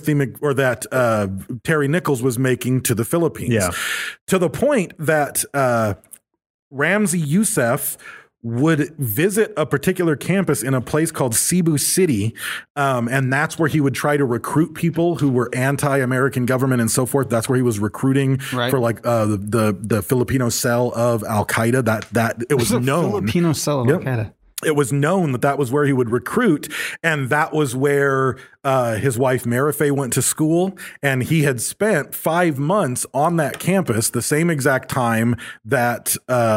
Terry Nichols was making to the Philippines. Yeah. To the point that Ramzi Youssef would visit a particular campus in a place called Cebu City, and that's where he would try to recruit people who were anti-American government and so forth. That's where he was recruiting for like the Filipino cell of Al Qaeda. That it was known. Filipino cell of Al Qaeda. It was known that was where he would recruit, and that was where his wife Marife went to school, and he had spent 5 months on that campus, the same exact time that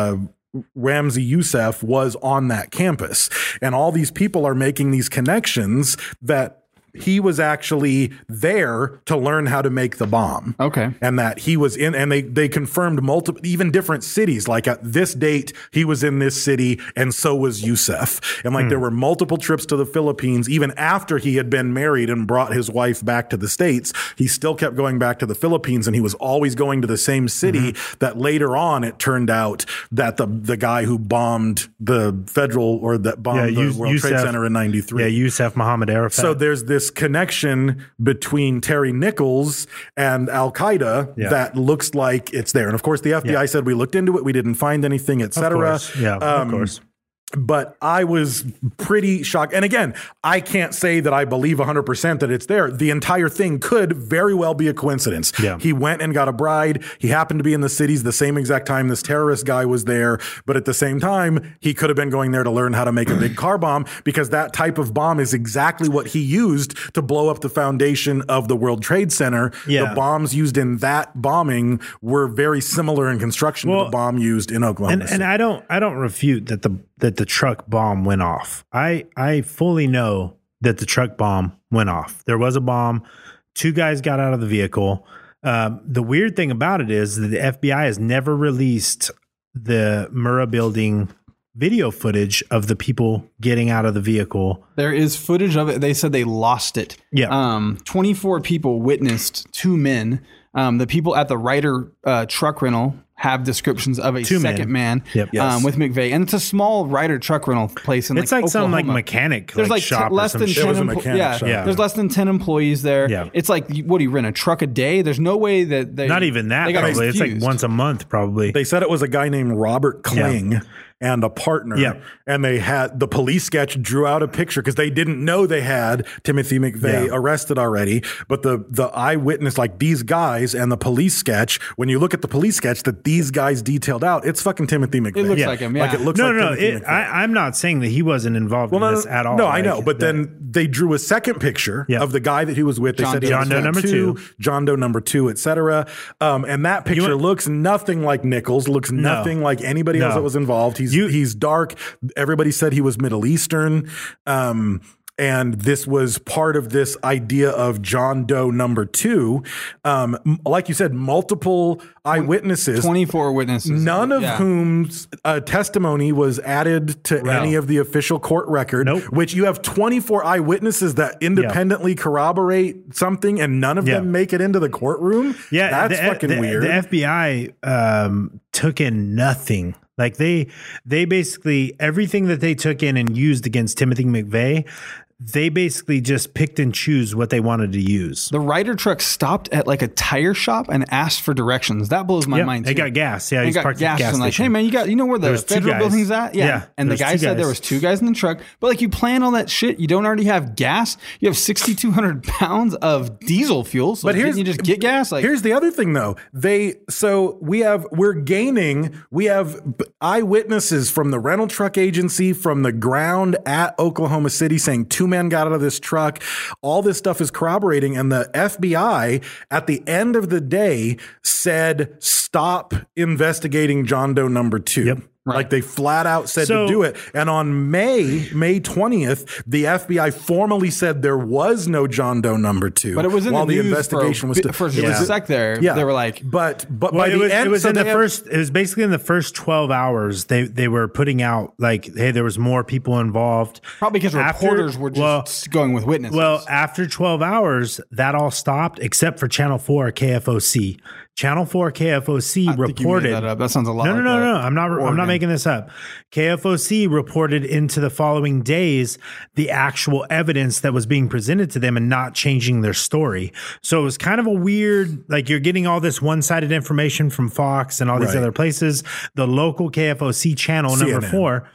Ramzi Youssef was on that campus. And all these people are making these connections that he was actually there to learn how to make the bomb. Okay. And that he was in, and they confirmed multiple, even different cities. Like at this date, he was in this city, and so was Youssef. And like there were multiple trips to the Philippines, even after he had been married and brought his wife back to the States. He still kept going back to the Philippines, and he was always going to the same city that later on it turned out that the guy who bombed the federal or that bombed the World Trade Center in 93. Yeah, Youssef Mohammed Arafat. So there's this connection between Terry Nichols and Al Qaeda that looks like it's there. And of course, the FBI said we looked into it, we didn't find anything, etc. Of course. But I was pretty shocked. And again, I can't say that I believe 100% that it's there. The entire thing could very well be a coincidence. Yeah. He went and got a bride. He happened to be in the cities the same exact time this terrorist guy was there. But at the same time, he could have been going there to learn how to make a big car bomb, because that type of bomb is exactly what he used to blow up the foundation of the World Trade Center. Yeah. The bombs used in that bombing were very similar in construction to the bomb used in Oklahoma City. And I don't refute that the truck bomb went off. I fully know that the truck bomb went off. There was a bomb. 2 guys got out of the vehicle. The weird thing about it is that the FBI has never released the Murrah building video footage of the people getting out of the vehicle. There is footage of it. They said they lost it. Yeah. 24 people witnessed 2 men. The people at the Ryder truck rental have descriptions of a second man with McVeigh. And it's a small Ryder truck rental place in it's like some Oklahoma. mechanic There's like shop less than 10 There's less than 10 employees there. Yeah. It's like, what do you rent, a truck a day? There's no way that they... Not even that, probably. It's like once a month, probably. They said it was a guy named Robert Kling and a partner. Yeah. And they had the police sketch drew out a picture because they didn't know they had Timothy McVeigh arrested already. But the eyewitness, like these guys and the police sketch, when you look at the police sketch that these guys detailed out, it's fucking Timothy McVeigh. It looks like him, Like it looks like Timothy McVeigh. I'm not saying that he wasn't involved in this at all. No, I know. But then they drew a second picture of the guy that he was with. They said John Doe number 2. John Doe number 2, etc. And that picture looks nothing like Nichols, looks nothing like anybody else that was involved. He's dark. Everybody said he was Middle Eastern. And this was part of this idea of John Doe number 2. Like you said, multiple eyewitnesses. 24 witnesses. None of whom's testimony was added to any of the official court record, which you have 24 eyewitnesses that independently corroborate something, and none of them make it into the courtroom. Yeah, that's fucking weird. The FBI took in nothing. Like they basically, everything that they took in and used against Timothy McVeigh, they basically just picked and choose what they wanted to use. The Ryder truck stopped at like a tire shop and asked for directions. That blows my mind too. They got gas. Yeah, he got gas. And like, hey man, you know where the federal building's at? Yeah. And the guy said there was 2 guys in the truck. But like, you plan all that shit, you don't already have gas. You have 6,200 pounds of diesel fuel. So you just get gas. Like, here's the other thing though. We have eyewitnesses from the rental truck agency, from the ground at Oklahoma City, saying 2 men got out of this truck. All this stuff is corroborating, and the FBI at the end of the day said, stop investigating John Doe number 2. Yep. Right. Like they flat out said to do it. And on May 20th, the FBI formally said there was no John Doe number 2. But it was in while the news investigation was for a sec there. Yeah. They were like, but by the end, it was basically in the first 12 hours they were putting out like, hey, there was more people involved. Probably because reporters were just going with witnesses. Well, after 12 hours, that all stopped except for Channel 4 KFOC. Channel 4 KFOC reported. That sounds a lot. No. I'm not making making this up. KFOC reported into the following days the actual evidence that was being presented to them and not changing their story. So it was kind of a weird, like you're getting all this one-sided information from Fox and all these other places. The local KFOC channel, CNN. number 4.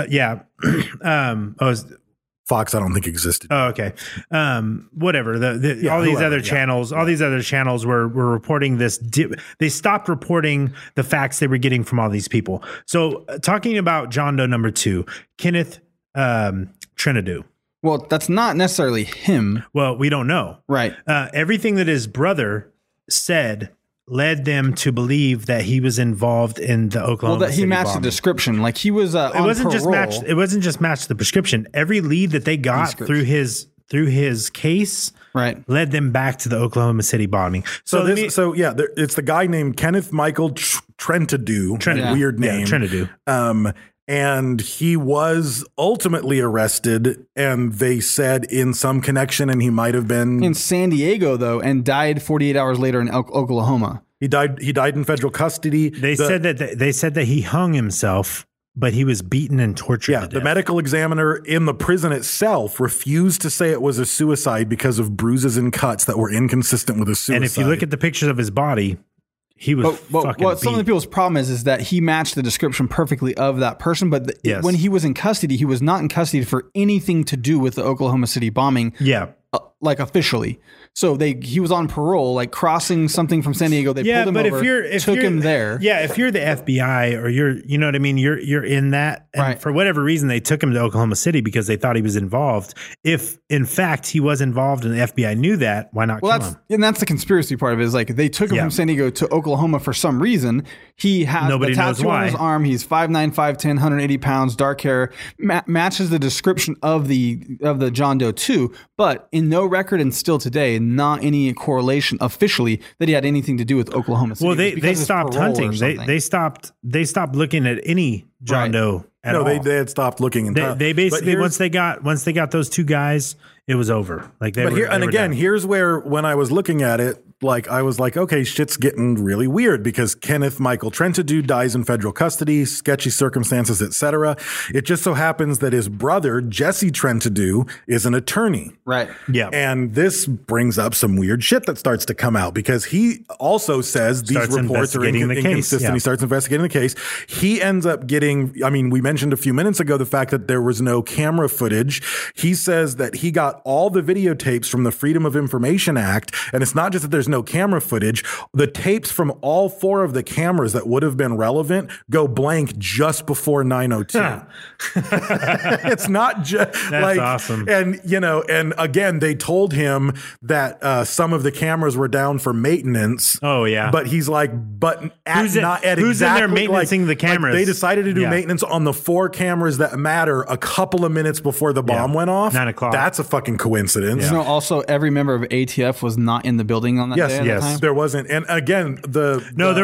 Fox, I don't think existed. Oh, okay. Whatever. All these other channels were reporting this. They stopped reporting the facts they were getting from all these people. So talking about John Doe number 2, Kenneth Trinidad. Well, that's not necessarily him. Well, we don't know. Right. Everything that his brother said led them to believe that he was involved in the Oklahoma Well, that he City matched bombing. the description. Like he was It wasn't just matched the prescription. Every lead that they got through his case led them back to the Oklahoma City bombing. It's the guy named Kenneth Michael Trentadue. Weird name. Yeah, Trentadue. And he was ultimately arrested, and they said in some connection, and he might have been in San Diego though, and died 48 hours later in Oklahoma. He died in federal custody. They said that he hung himself, but he was beaten and tortured. Yeah, the medical examiner in the prison itself refused to say it was a suicide because of bruises and cuts that were inconsistent with a suicide. And if you look at the pictures of his body, he was fucking what some of the people's problem is that he matched the description perfectly of that person. But when he was in custody, he was not in custody for anything to do with the Oklahoma City bombing. Yeah. Like officially. So he was on parole, like crossing something from San Diego. They pulled him over, took him there. Yeah, if you're the FBI or you know what I mean, you're in that. And for whatever reason, they took him to Oklahoma City because they thought he was involved. If in fact he was involved and the FBI knew that, why not kill him? And that's the conspiracy part of it, is like they took him from San Diego to Oklahoma for some reason. He has the tattoo on his arm. He's 5'9", 5'10", 180 pounds, dark hair, matches the description of the John Doe 2, but in no record and still today, not any correlation officially that he had anything to do with Oklahoma City. Well, they stopped hunting. They stopped looking at any John Doe at all. They had stopped looking. They basically once they got those 2 guys, it was over. Like here's where when I was looking at it, like I was like, okay, shit's getting really weird because Kenneth Michael Trentadue dies in federal custody, sketchy circumstances, etc. It just so happens that his brother Jesse Trentadue is an attorney, right? Yeah, and this brings up some weird shit that starts to come out because he also says these reports are inconsistent. He starts investigating the case. He ends up getting. I mean, we mentioned a few minutes ago the fact that there was no camera footage. He says that he got all the videotapes from the Freedom of Information Act, and it's not just that there's no camera footage. The tapes from all 4 of the cameras that would have been relevant go blank just before 9:02. It's not just that's awesome. And and again, they told him that some of the cameras were down for maintenance. Oh yeah, but he's like, who's in there maintaining the cameras? They decided to do maintenance on the 4 cameras that matter a couple of minutes before the bomb went off. 9 o'clock. That's a fucking coincidence. Yeah. Also, every member of ATF was not in the building on that day. Yes, there wasn't. And again, there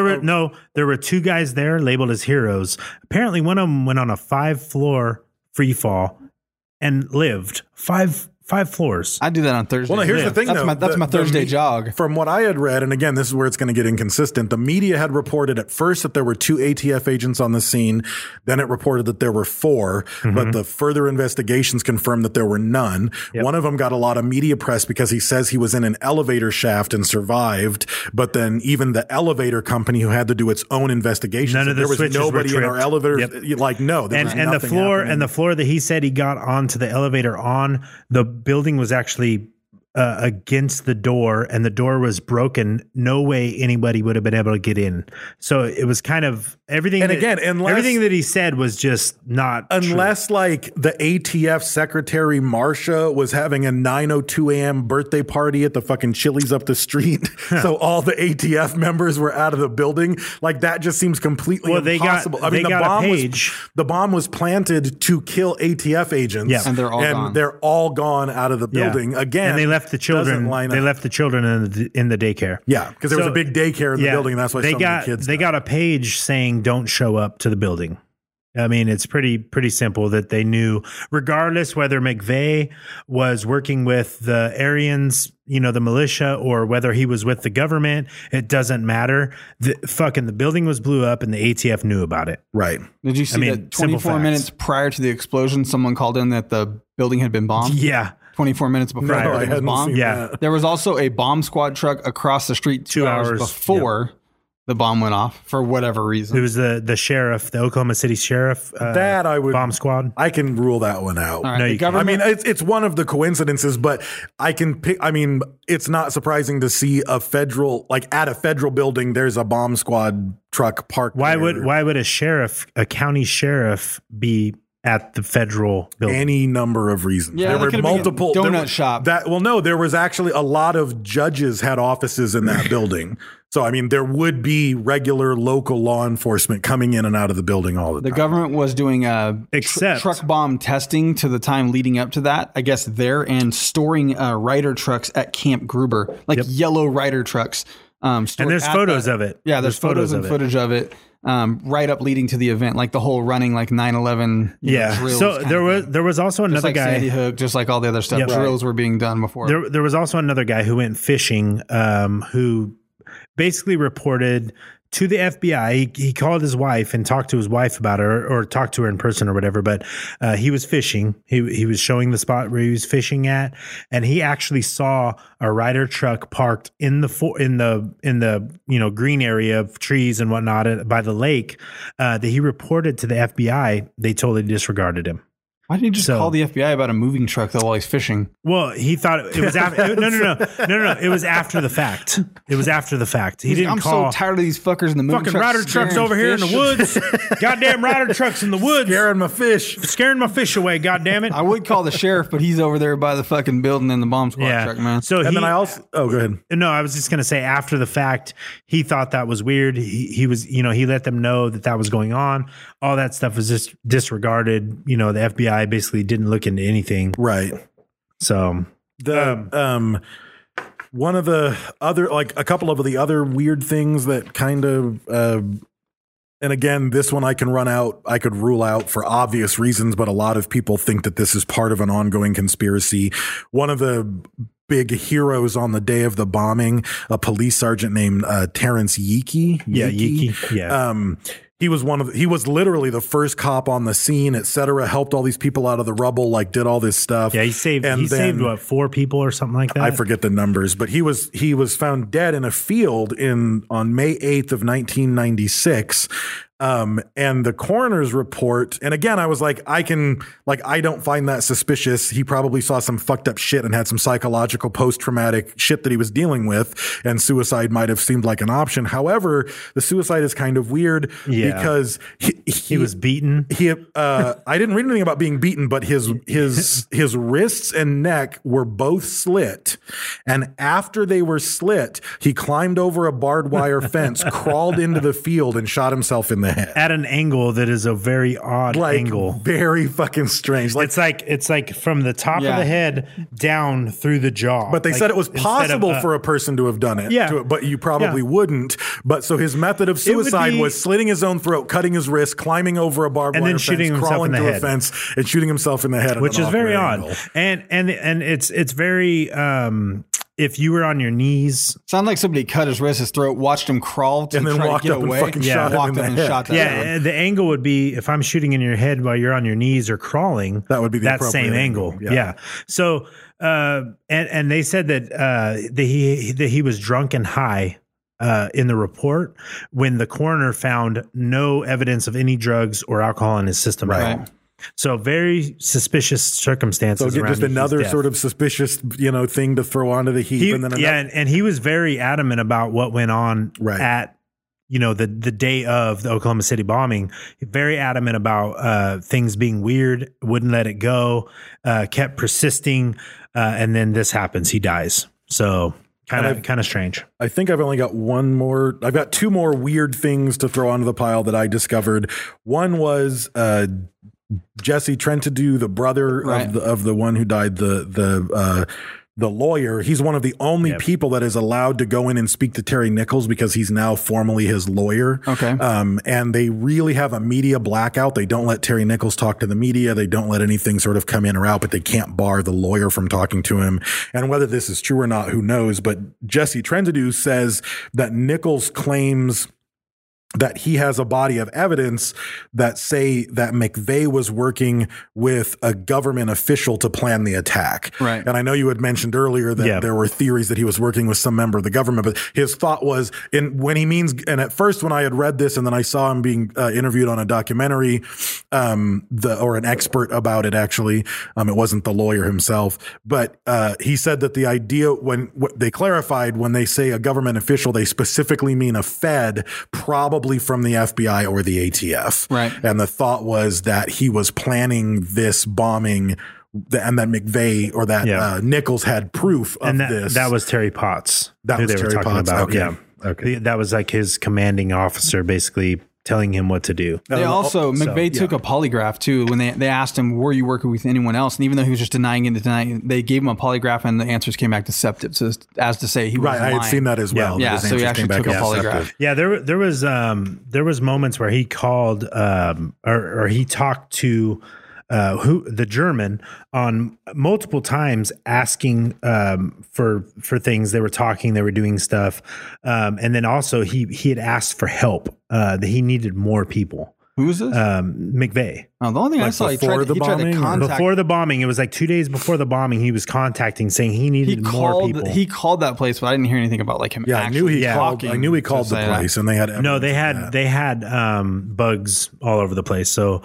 were 2 guys there labeled as heroes. Apparently, one of them went on a 5-floor free fall and lived 5 floors. I do that on Thursday. Well, here's the thing, that's my Thursday jog. From what I had read, and again, this is where it's going to get inconsistent. The media had reported at first that there were 2 ATF agents on the scene. Then it reported that there were 4, but the further investigations confirmed that there were none. Yep. One of them got a lot of media press because he says he was in an elevator shaft and survived. But then even the elevator company, who had to do its own investigation, there was nobody in our elevator. Yep. Like no, and the floor that he said he got onto the elevator on, the building was actually against the door, and the door was broken. No way anybody would have been able to get in. So it was kind of everything. And everything that he said was just not unless true. Like the ATF secretary Marsha was having a 9:02 a.m. birthday party at the fucking Chili's up the street, so all the ATF members were out of the building. Like that just seems completely impossible. The bomb was planted to kill ATF agents, and they're all gone out of the building again. And they left the children. They left the children in the daycare. Yeah, because there was a big daycare in the building, and that's why so many kids died. They got a page saying don't show up to the building. I mean, it's pretty simple that they knew, regardless whether McVeigh was working with the Aryans, the militia, or whether he was with the government. It doesn't matter. The building was blew up, and the ATF knew about it. Right. Did you see that 24 minutes prior to the explosion, someone called in that the building had been bombed? Yeah. 24 minutes before the building was bombed. Yeah. There was also a bomb squad truck across the street 2 hours before the bomb went off for whatever reason. It was the sheriff, the Oklahoma City sheriff. That I would bomb squad. I can rule that one out. Right, No, you can't. I mean, it's one of the coincidences, but I can pick. I mean, it's not surprising to see at a federal building, there's a bomb squad truck parked. Why there. would a county sheriff be at the federal building? Any number of reasons. Yeah, there were multiple donut shop. There was actually a lot of judges had offices in that building. So, I mean, there would be regular local law enforcement coming in and out of the building all the time. The government was doing Except- truck bomb testing to the time leading up to that, I guess, there, and storing Ryder trucks at Camp Gruber, yellow Ryder trucks. And there's photos of it. Yeah, there's photos and footage of it. Right up leading to the event, like the whole running 9/11 drills. So there was also another just like guy, Sandy Hook, just like all the other stuff. Yep. Drills were being done before. There was also another guy who went fishing, who basically reported to the FBI. He called his wife and talked to his wife about her, or talked to her in person or whatever. But he was fishing. He was showing the spot where he was fishing at, and he actually saw a Ryder truck parked in the green area of trees and whatnot by the lake. That he reported to the FBI. They totally disregarded him. Why didn't you just call the FBI about a moving truck though while he's fishing? Well, he thought it was after. No. It was after the fact. It was after the fact. He didn't I'm call. so tired of these fuckers in the moving Fucking trucks. Ryder trucks over here in the woods. Goddamn Ryder trucks in the woods. Scaring my fish away. Goddamn it. I would call the sheriff, but he's over there by the fucking building in the bomb squad truck, man. So then I also. Oh, go ahead. No, I was just gonna say after the fact, he thought that was weird. He was, he let them know that was going on. All that stuff was just disregarded. The FBI basically didn't look into anything. Right. So one of the other, a couple of the other weird things that kind of, and again, this one I could rule out for obvious reasons, but a lot of people think that this is part of an ongoing conspiracy. One of the big heroes on the day of the bombing, a police sergeant named Terrence Yeakey. Yeakey. Yeah. He was literally the first cop on the scene, et cetera, helped all these people out of the rubble, did all this stuff. Yeah, he saved what, 4 people or something like that? I forget the numbers, but he was found dead in a field on May 8th of 1996. And the coroner's report, and again, I was like, I don't find that suspicious. He probably saw some fucked up shit and had some psychological post-traumatic shit that he was dealing with, and suicide might have seemed like an option. However, the suicide is kind of weird because he was beaten. I didn't read anything about being beaten, but his wrists and neck were both slit. And after they were slit, he climbed over a barbed wire fence, crawled into the field, and shot himself in the head at an angle that is a very odd angle, very fucking strange. It's like from the top of the head down through the jaw. But they said it was possible for a person to have done it. Yeah, but you probably wouldn't. But so his method of suicide was slitting his own throat, cutting his wrist, climbing over a barbed wire fence, crawling through a fence, and shooting himself in the head, which is very odd. And it's very. If you were on your knees, sound like somebody cut his wrist, his throat, watched him crawl to try to get away, walked up and shot that. Yeah, the angle would be if I'm shooting in your head while you're on your knees or crawling. That would be that same angle. Yeah. So, and they said that he was drunk and high. In the report, when the coroner found no evidence of any drugs or alcohol in his system at all. So very suspicious circumstances. So just another sort of suspicious, thing to throw onto the heap. And he was very adamant about what went on at, the day of the Oklahoma City bombing. Very adamant about things being weird, wouldn't let it go, kept persisting, and then this happens. He dies. So kind of strange. I think I've only got I've got 2 more weird things to throw onto the pile that I discovered. One was Jesse Trentadue, the brother of the one who died, the the lawyer. He's one of the only people that is allowed to go in and speak to Terry Nichols because he's now formally his lawyer. Okay. And they really have a media blackout. They don't let Terry Nichols talk to the media. They don't let anything sort of come in or out, but they can't bar the lawyer from talking to him. And whether this is true or not, who knows? But Jesse Trentadue says that Nichols claims that he has a body of evidence that say that McVeigh was working with a government official to plan the attack. Right. And I know you had mentioned earlier that there were theories that he was working with some member of the government, but his thought was and at first when I had read this and then I saw him being interviewed on a documentary, or an expert about it, actually, it wasn't the lawyer himself, but he said that the idea when they clarified when they say a government official, they specifically mean a Fed, probably from the FBI or the ATF. Right. And the thought was that he was planning this bombing and that McVeigh or that Nichols had proof of this. That was Terry Potts. That was Terry Potts. About. Okay. Yeah. Okay. That was like his commanding officer basically telling him what to do. They also, McVeigh took a polygraph too when they asked him, were you working with anyone else? And even though he was just denying it, they gave him a polygraph and the answers came back deceptive. So as to say he was lying. I had seen that as well. Yeah, so he actually took a polygraph. Yeah, there was moments where he called or he talked to the German on multiple times asking for things. They were talking, they were doing stuff, and then also he had asked for help. That he needed more people. Who was this? McVeigh. Oh, the only thing I saw, he tried to contact. Before the bombing, it was like 2 days before the bombing, he was contacting saying he needed more people. He called that place, but I didn't hear anything about like him. Yeah, I knew he called the place, and they had they had bugs all over the place. So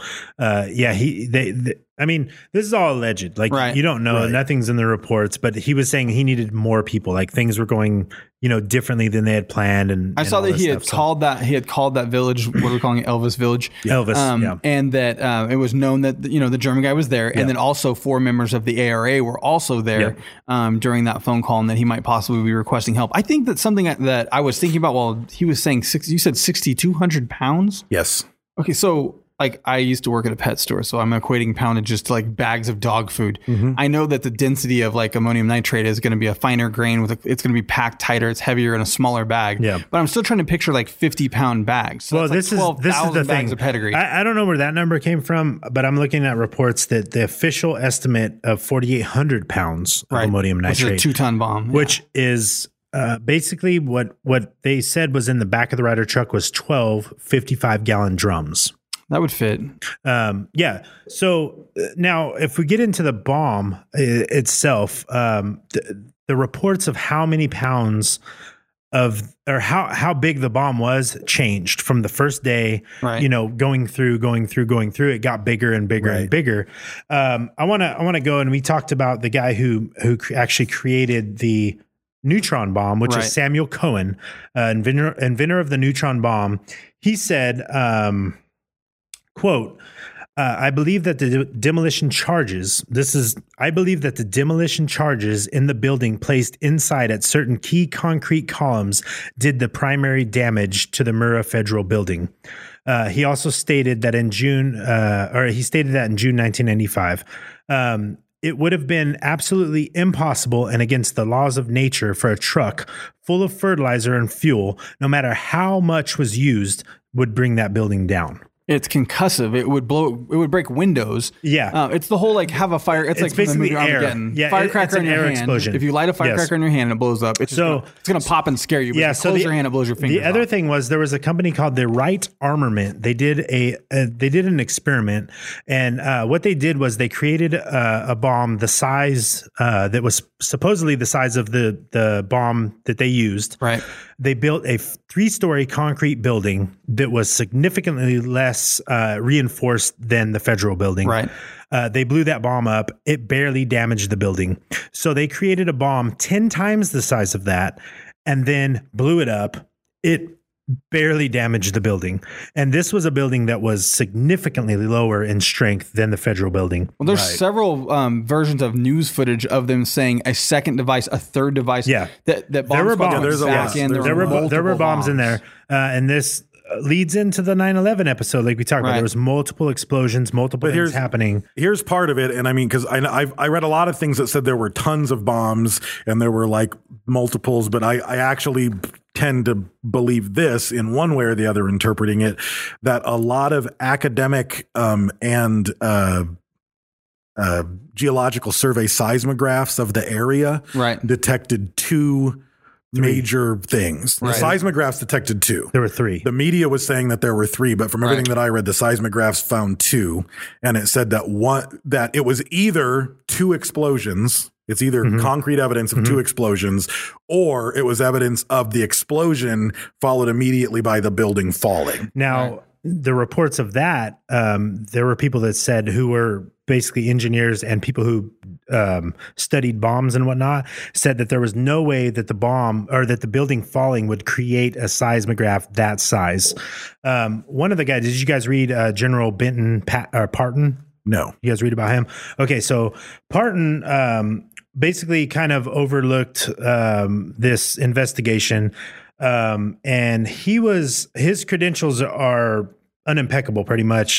I mean, this is all alleged. Like you don't know, nothing's in the reports, but he was saying he needed more people. Like things were going, differently than they had planned. And I saw that he had called that village. What are we calling it? Elvis Village. Elvis. And that it was known that the German guy was there, and then also 4 members of the ARA were also there during that phone call, and that he might possibly be requesting help. I think that's something that I was thinking about while he was saying you said 6,200 pounds. Yes. Okay, so. Like I used to work at a pet store, so I'm equating poundage to like bags of dog food. Mm-hmm. I know that the density of like ammonium nitrate is going to be a finer grain it's going to be packed tighter, it's heavier in a smaller bag. Yeah. But I'm still trying to picture like 50-pound bags. So this is the thing. Of pedigree. I don't know where that number came from, but I'm looking at reports that the official estimate of 4,800 pounds of ammonium nitrate, which is a 2-ton bomb, which is basically what they said was in the back of the Ryder truck was 12 55-gallon drums. That would fit. Yeah. So now if we get into the bomb itself, the reports of how many pounds or how big the bomb was changed from the first day, going through, it got bigger and bigger and bigger. I want to go, and we talked about the guy who actually created the neutron bomb, which is Samuel Cohen, inventor of the neutron bomb. He said, quote, I believe that the demolition charges in the building placed inside at certain key concrete columns did the primary damage to the Murrah Federal Building. He also stated that in June 1995, it would have been absolutely impossible and against the laws of nature for a truck full of fertilizer and fuel, no matter how much was used, would bring that building down. It's concussive. It would break windows. Yeah. It's the whole like have a fire. It's like basically from the movie Armageddon. Yeah, firecracker in your hand. Explosion. If you light a firecracker in your hand, it blows up. It's going to pop and scare you. But if you close your hand, it blows your fingers off. The other off. thing was there was a company called the Wright Armament. They did an experiment, and what they did was they created a bomb the size that was supposedly the size of the bomb that they used. Right. They built a 3-story concrete building that was significantly less reinforced than the federal building. Right. They blew that bomb up. It barely damaged the building. So they created a bomb 10 times the size of that and then blew it up. It barely damaged the building. And this was a building that was significantly lower in strength than the federal building. Well, there's several versions of news footage of them saying a second device, a third device. Yeah. That bombs there were bombs. There were bombs in there. And this leads into the 9/11 episode, like we talked about. Right. There was multiple explosions, multiple things happening. Here's part of it, and I mean, because I read a lot of things that said there were tons of bombs and there were like multiples, but I actually tend to believe this in one way or the other, interpreting it, that a lot of academic and geological survey seismographs of the area detected two major things. The seismographs detected two. There were three. The media was saying that there were three, but from everything that I read, the seismographs found two, and it said that it was either two explosions. It's either concrete evidence of two explosions, or it was evidence of the explosion followed immediately by the building falling. Now, the reports of that, there were people that said, who were basically engineers and people who studied bombs and whatnot, said that there was no way that the bomb or that the building falling would create a seismograph that size. One of the guys, did you guys read General Benton Parton? No. You guys read about him? Okay, so Parton basically kind of overlooked this investigation, and his credentials are unimpeccable pretty much.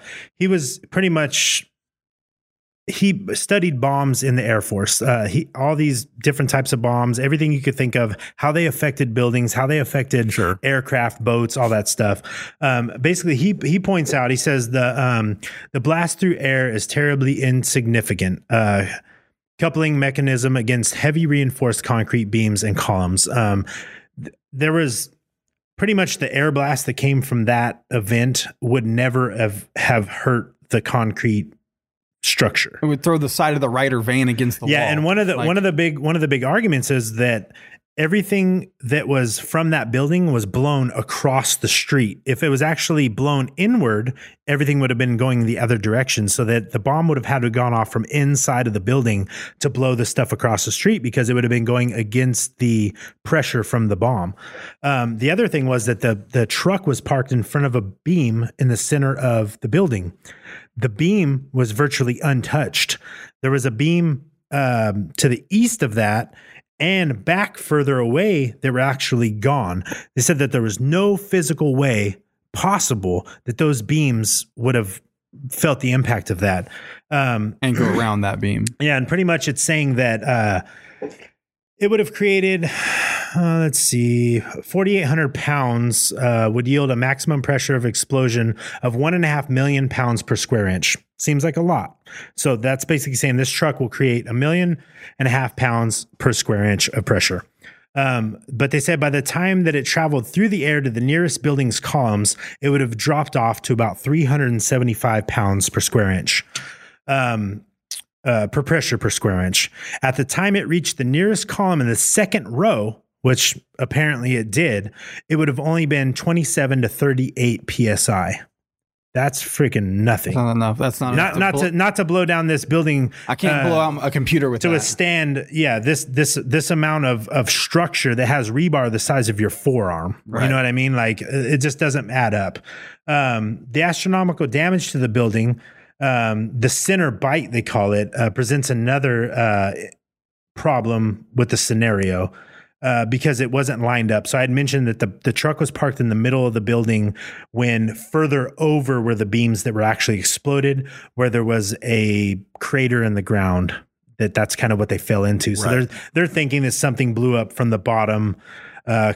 He studied bombs in the Air Force. All these different types of bombs, everything you could think of, how they affected buildings, how they affected aircraft, boats, all that stuff. Basically, he points out, he says the blast through air is terribly insignificant. Coupling mechanism against heavy reinforced concrete beams and columns. There was pretty much the air blast that came from that event would never have hurt the concrete structure. It would throw the side of the Ryder van against the wall. Yeah, and one of the big arguments is that everything that was from that building was blown across the street. If it was actually blown inward, everything would have been going the other direction, so that the bomb would have had to have gone off from inside of the building to blow the stuff across the street, because it would have been going against the pressure from the bomb. The other thing was that the truck was parked in front of a beam in the center of the building. The beam was virtually untouched. There was a beam to the east of that, and back further away, they were actually gone. They said that there was no physical way possible that those beams would have felt the impact of that. And go around that beam. Yeah, and pretty much it's saying that it would have created, 4,800 pounds would yield a maximum pressure of explosion of 1.5 million pounds per square inch. Seems like a lot. So that's basically saying this truck will create 1.5 million pounds per square inch of pressure. But they said by the time that it traveled through the air to the nearest building's columns, it would have dropped off to about 375 pounds per square inch. Per pressure per square inch. At the time it reached the nearest column in the second row, which apparently it did, it would have only been 27 to 38 PSI. That's freaking nothing. That's not enough. That's not to blow down this building. I can't blow out a computer with to that. withstand. Yeah, this amount of structure that has rebar the size of your forearm. Right. You know what I mean? Like, it just doesn't add up. The astronomical damage to the building, the center bite, they call it, presents another problem with the scenario. Because it wasn't lined up. So I had mentioned that the truck was parked in the middle of the building, when further over were the beams that were actually exploded, where there was a crater in the ground. That's kind of what they fell into. So they're thinking that something blew up from the bottom. I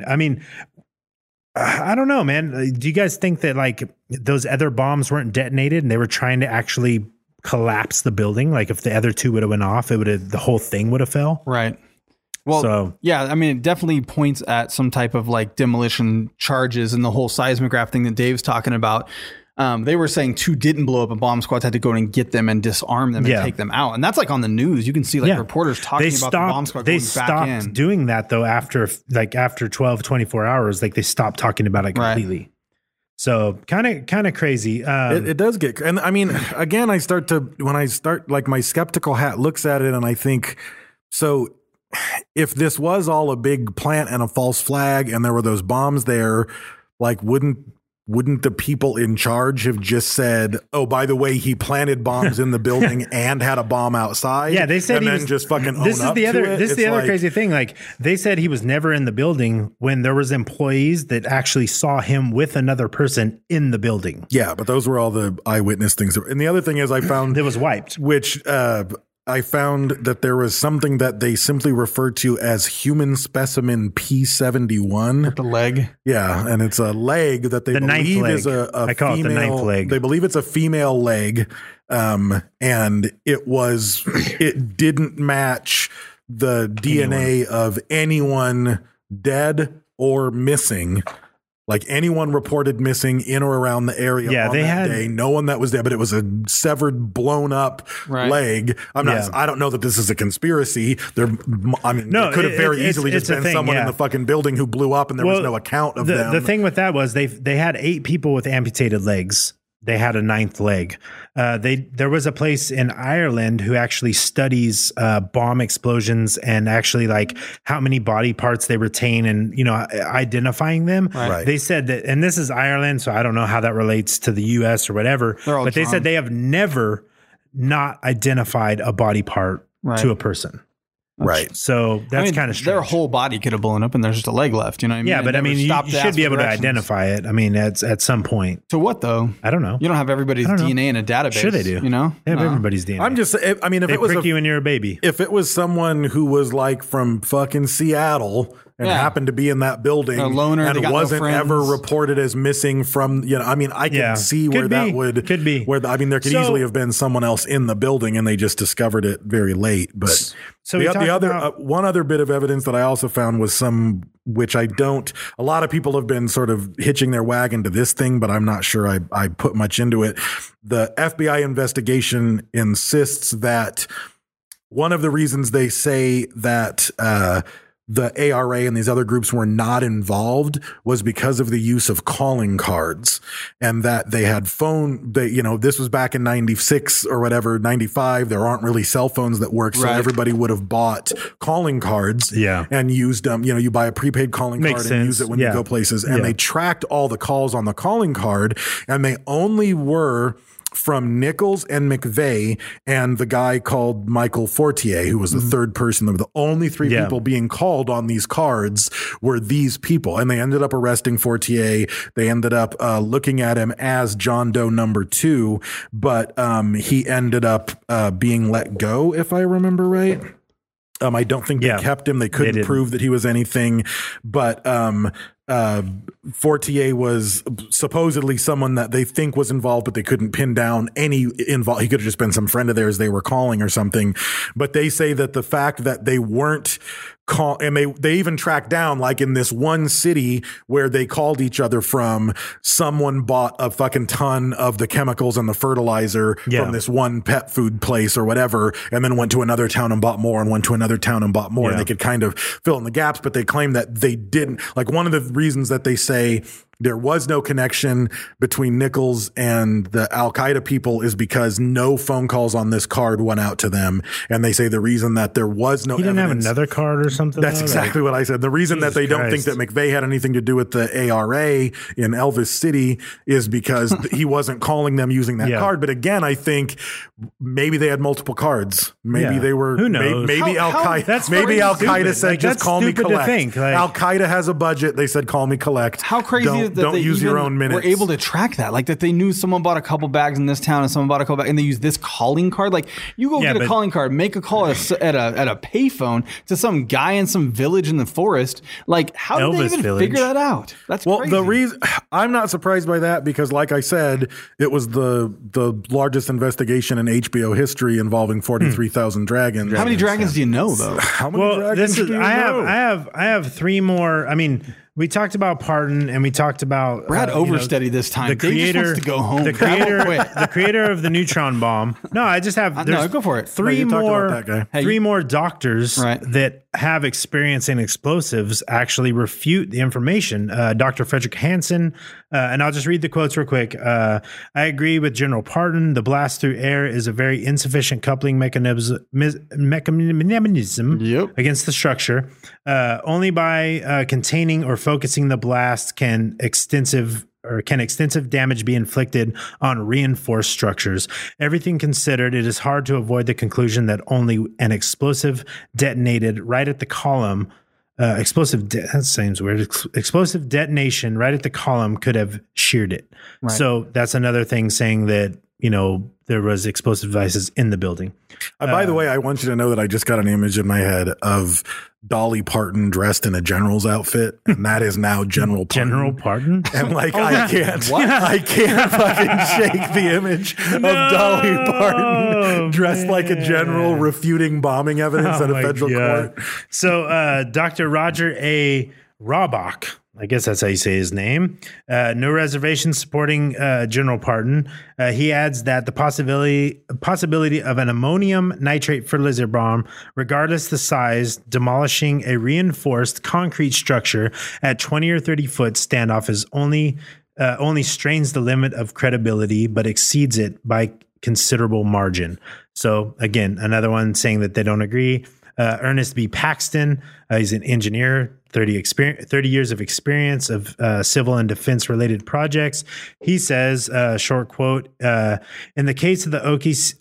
don't know, man. Do you guys think that like those other bombs weren't detonated and they were trying to actually collapse the building? Like if the other two would have went off, the whole thing would have fell. Right. Well, yeah, I mean, it definitely points at some type of like demolition charges and the whole seismograph thing that Dave's talking about. They were saying two didn't blow up and bomb squads had to go in and get them and disarm them and take them out. And that's like on the news. You can see like reporters talking about the bomb squad going back in. They stopped doing that though after 12, 24 hours. Like they stopped talking about it completely. Right. So kind of crazy. It does get, and I mean, again, when I start like my skeptical hat looks at it and I think, so if this was all a big plant and a false flag and there were those bombs there, like wouldn't wouldn't the people in charge have just said, "Oh, by the way, he planted bombs in the building and had a bomb outside"? Yeah, they said and he then was just fucking own this is up the to other. it. This is It's the other like- crazy thing. Like they said he was never in the building when there was employees that actually saw him with another person in the building. Yeah, but those were all the eyewitness things. And the other thing is, I found It was wiped. which I found that there was something that they simply referred to as human specimen P71. The leg. Yeah, and it's a leg that they The ninth believe leg. is a I call it the female, ninth leg. They believe it's a female leg, and it didn't match the DNA of anyone dead or missing. Like anyone reported missing in or around the area. Yeah, on they that had- day. No one that was there, but it was a severed, blown up Right. leg. Yeah. I don't know that this is a conspiracy. No, it could have very easily it's just a been thing, someone in yeah. the fucking building who blew up, and there was no account of them. The thing with that was they had 8 people with amputated legs. They had a 9th leg. There was a place in Ireland who actually studies bomb explosions and actually like how many body parts they retain and identifying them. Right. They said that, and this is Ireland, so I don't know how that relates to the U.S. or whatever. They're all But they drunk. said they have never not identified a body part Right. to a person. Right. So that's kind of strange. Their whole body could have blown up and there's just a leg left. You know what I mean? Yeah, It but I never mean, you stopped to should ask be for able to directions. identify it. I mean, at some point. To what though? I don't know. You don't have everybody's I don't know. DNA in a database. Sure they do. You know? They have No. everybody's DNA. I'm just, I mean, if they it was prick you when you're a baby. if it was someone who was like from fucking Seattle and Yeah. happened to be in that building A loner, they and got no wasn't friends. ever reported as missing from, I mean, I can Yeah. see where Could that be. would Could be. where I mean, there could So- easily have been someone else in the building and they just discovered it very late. But So we the talked other about- one other bit of evidence that I also found was which I don't. A lot of people have been sort of hitching their wagon to this thing, but I'm not sure I put much into it. The FBI investigation insists that one of the reasons they say that the ARA and these other groups were not involved was because of the use of calling cards, and that they had this was back in 96 or whatever, 95. There aren't really cell phones that work. So Right. everybody would have bought calling cards Yeah. and used them. You buy a prepaid calling Makes card and sense. use it when Yeah. you go places. And Yeah. they tracked all the calls on the calling card, and they only were from Nichols and McVeigh and the guy called Michael Fortier, who was the third person. The only 3 Yeah. people being called on these cards were these people. And they ended up arresting Fortier. They ended up looking at him as John Doe number 2, but he ended up being let go, if I remember right. I don't think they Yeah. kept him. They couldn't didn't. prove that he was anything, but Fortier was supposedly someone that they think was involved, but they couldn't pin down any involved. He could have just been some friend of theirs they were calling or something. But they say that the fact that they weren't and they even tracked down, like in this one city where they called each other from, someone bought a fucking ton of the chemicals and the fertilizer Yeah. from this one pet food place or whatever, and then went to another town and bought more, and went to another town and bought more. Yeah. And they could kind of fill in the gaps, but they claim that they didn't. Like, one of the reasons that they say there was no connection between Nichols and the Al Qaeda people is because no phone calls on this card went out to them. And they say the reason that there was no He didn't evidence, have another card or something. that's though? exactly what I said. The reason that Jesus they don't think Christ. that McVeigh had anything to do with the ARA in Elvis City is because he wasn't calling them using that Yeah. card. But again, I think maybe they had multiple cards. Maybe Yeah. they were. Who knows? Maybe How- Al Qaeda. that's Maybe fucking Al Qaeda stupid. said, Like, "Just that's call me stupid to collect." think, like- Al Qaeda has a budget. They said, "Call me collect." How crazy don't, is that don't they use your even own minutes. were able to track that? Like that they knew someone bought a couple bags in this town and someone bought a couple bags, and they use this calling card. Like you go Yeah, get a but- calling card, make a call at a payphone to some guy in some village in the forest. Like how did they Elvis even Village. figure that out? That's Well, crazy. the reason I'm not surprised by that because, like I said, it was the largest investigation in HBO history involving 43,000 dragons. How many dragons do you know though? How many Well, dragons this is. do you I know? have 3 more. I mean, we talked about Pardon, and we talked about Brad overstudied this time. The Dave just creator, wants to go home. The Brad won't creator, quit. the creator of the neutron bomb. No, I just have. No, There's go for it. 3 you talked more. about that guy. Hey, 3 more doctors Right. that have experience in explosives actually refute the information. Dr. Frederick Hansen, and I'll just read the quotes real quick. I agree with General Pardon. The blast through air is a very insufficient coupling mechanism Yep. against the structure. Only by containing or focusing the blast can extensive can extensive damage be inflicted on reinforced structures? Everything considered, it is hard to avoid the conclusion that only an explosive detonated right at the column. That seems weird. Explosive detonation right at the column could have sheared it. Right. So that's another thing saying that, there was explosive devices in the building. By the way, I want you to know that I just got an image in my head of Dolly Parton dressed in a general's outfit, and that is now General Parton. General Parton? And I can't fucking shake the image of Dolly Parton dressed like a general refuting bombing evidence at a federal court. So Dr. Roger A. Robach, I guess that's how you say his name. No reservations supporting General Parton. He adds that the possibility of an ammonium nitrate fertilizer bomb, regardless the size, demolishing a reinforced concrete structure at 20 or 30 foot standoff is only strains the limit of credibility, but exceeds it by considerable margin. So again, another one saying that they don't agree. Ernest B. Paxton, he's an engineer, 30 years of experience of civil and defense related projects. He says, short quote, in the case of the OKC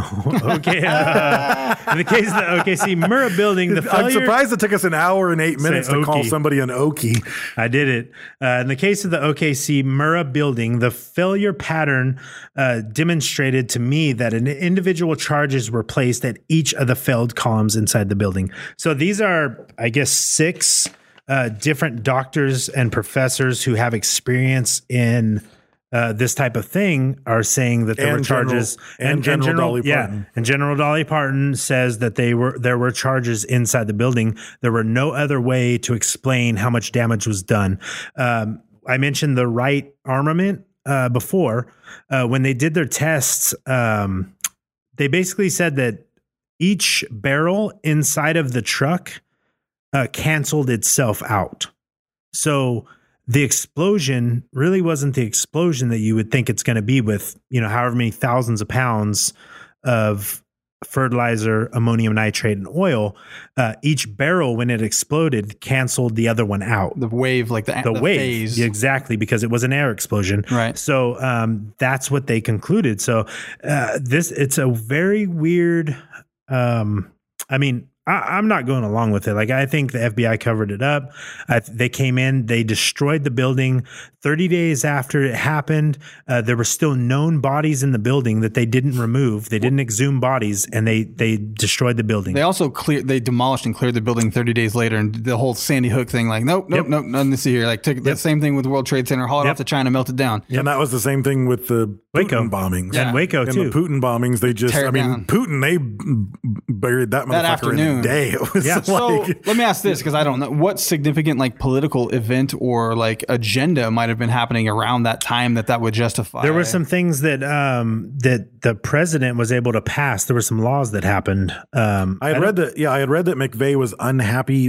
Murrah building, I'm surprised it took us an hour and 8 minutes to call somebody an Okie. I did it. In the case of the OKC Murrah building, the failure pattern demonstrated to me that an individual charges were placed at each of the failed columns inside the building. So these are, I guess, 6 different doctors and professors who have experience in this type of thing are saying that there were charges. General Dolly Parton. And General Dolly Parton says that there were charges inside the building. There were no other way to explain how much damage was done. I mentioned the Wright armament before. When they did their tests, they basically said that each barrel inside of the truck canceled itself out. So the explosion really wasn't the explosion that you would think it's going to be with, however many thousands of pounds of fertilizer, ammonium nitrate, and oil. Each barrel, when it exploded, canceled the other one out. The wave, like the wave. phase. Exactly, because it was an air explosion. Right. So that's what they concluded. So it's a very weird, I'm not going along with it. I think the FBI covered it up. They came in, they destroyed the building. 30 days after it happened, there were still known bodies in the building that they didn't remove. They didn't exhume bodies, and they destroyed the building. They also they demolished and cleared the building 30 days later, and the whole Sandy Hook thing, nope, nothing to see here. Took the same thing with the World Trade Center, hauled it off to China, melted down. And that was the same thing with the Putin bombings. And Waco, too. And the Putin bombings, they just, Putin, they buried that motherfucker afternoon. in a day. It was So let me ask this, because I don't know what significant political event or agenda might have been happening around that time that would justify. There were some things that that the president was able to pass. There were some laws that happened. I had read that McVeigh was unhappy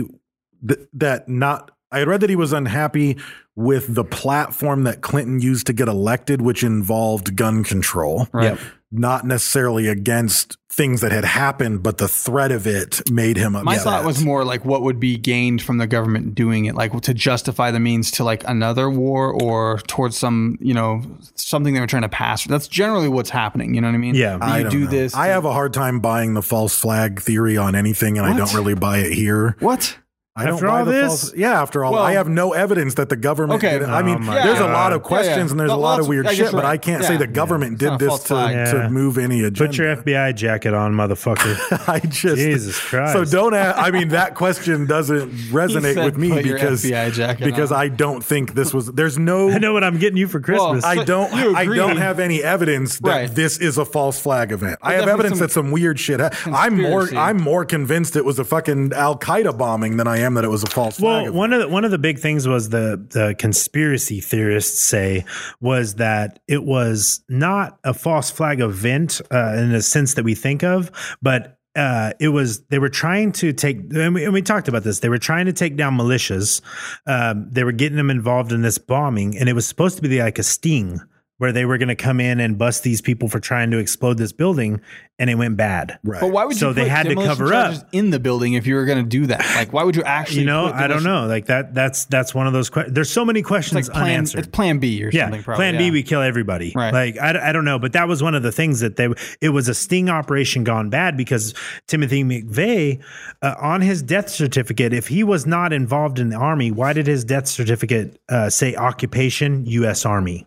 I had read that he was unhappy with the platform that Clinton used to get elected, which involved gun control. Right. Yep. Not necessarily against things that had happened, but the threat of it made him upset. My thought was more what would be gained from the government doing it, to justify the means to another war or towards some, something they were trying to pass. That's generally what's happening. You know what I mean? Yeah. I have a hard time buying the false flag theory on anything, and I don't really buy it here. What? After all this? After all, I have no evidence that the government did it. There's a lot of questions and there's a lot of weird shit, but I can't say the government did this to move any agenda. Put your FBI jacket on, motherfucker. Jesus Christ. So don't that question doesn't resonate with me because I don't think this was, I know what I'm getting you for Christmas. I don't have any evidence that this is a false flag event. I have evidence that some weird shit happened. I'm more convinced it was a fucking Al-Qaeda bombing than I am that it was a false flag. Well, one of the big things was the conspiracy theorists say was that it was not a false flag event in the sense that we think of, but they were trying to take, and we talked about this, they were trying to take down militias. They were getting them involved in this bombing, and it was supposed to be like a sting. where they were going to come in and bust these people for trying to explode this building, and it went bad. Right. But why would you So put they had to demolition cover charges up in the building if you were going to do that? Like, why would you actually? You know, put I don't demolition- know. Like that's one of those questions. There's so many It's questions like unanswered. It's Plan B or something. Probably. Plan B, we kill everybody. Right. Like I don't know, but that was one of the things that it was a sting operation gone bad because Timothy McVeigh, on his death certificate, if he was not involved in the Army, why did his death certificate say occupation U.S. Army?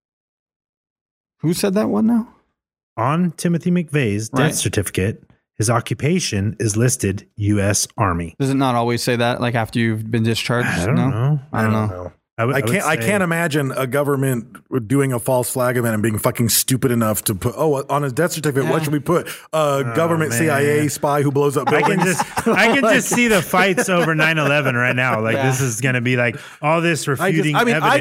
Who said that one now? On Timothy McVeigh's death certificate, his occupation is listed U.S. Army. Does it not always say that? Like after you've been discharged? I don't know. I don't know. I can't imagine a government doing a false flag event and being fucking stupid enough to put on his death certificate. What should we put? Government man. CIA spy who blows up I buildings. can just see the fights over 9/11 right now. Like this is going to be like all this refuting evidence. I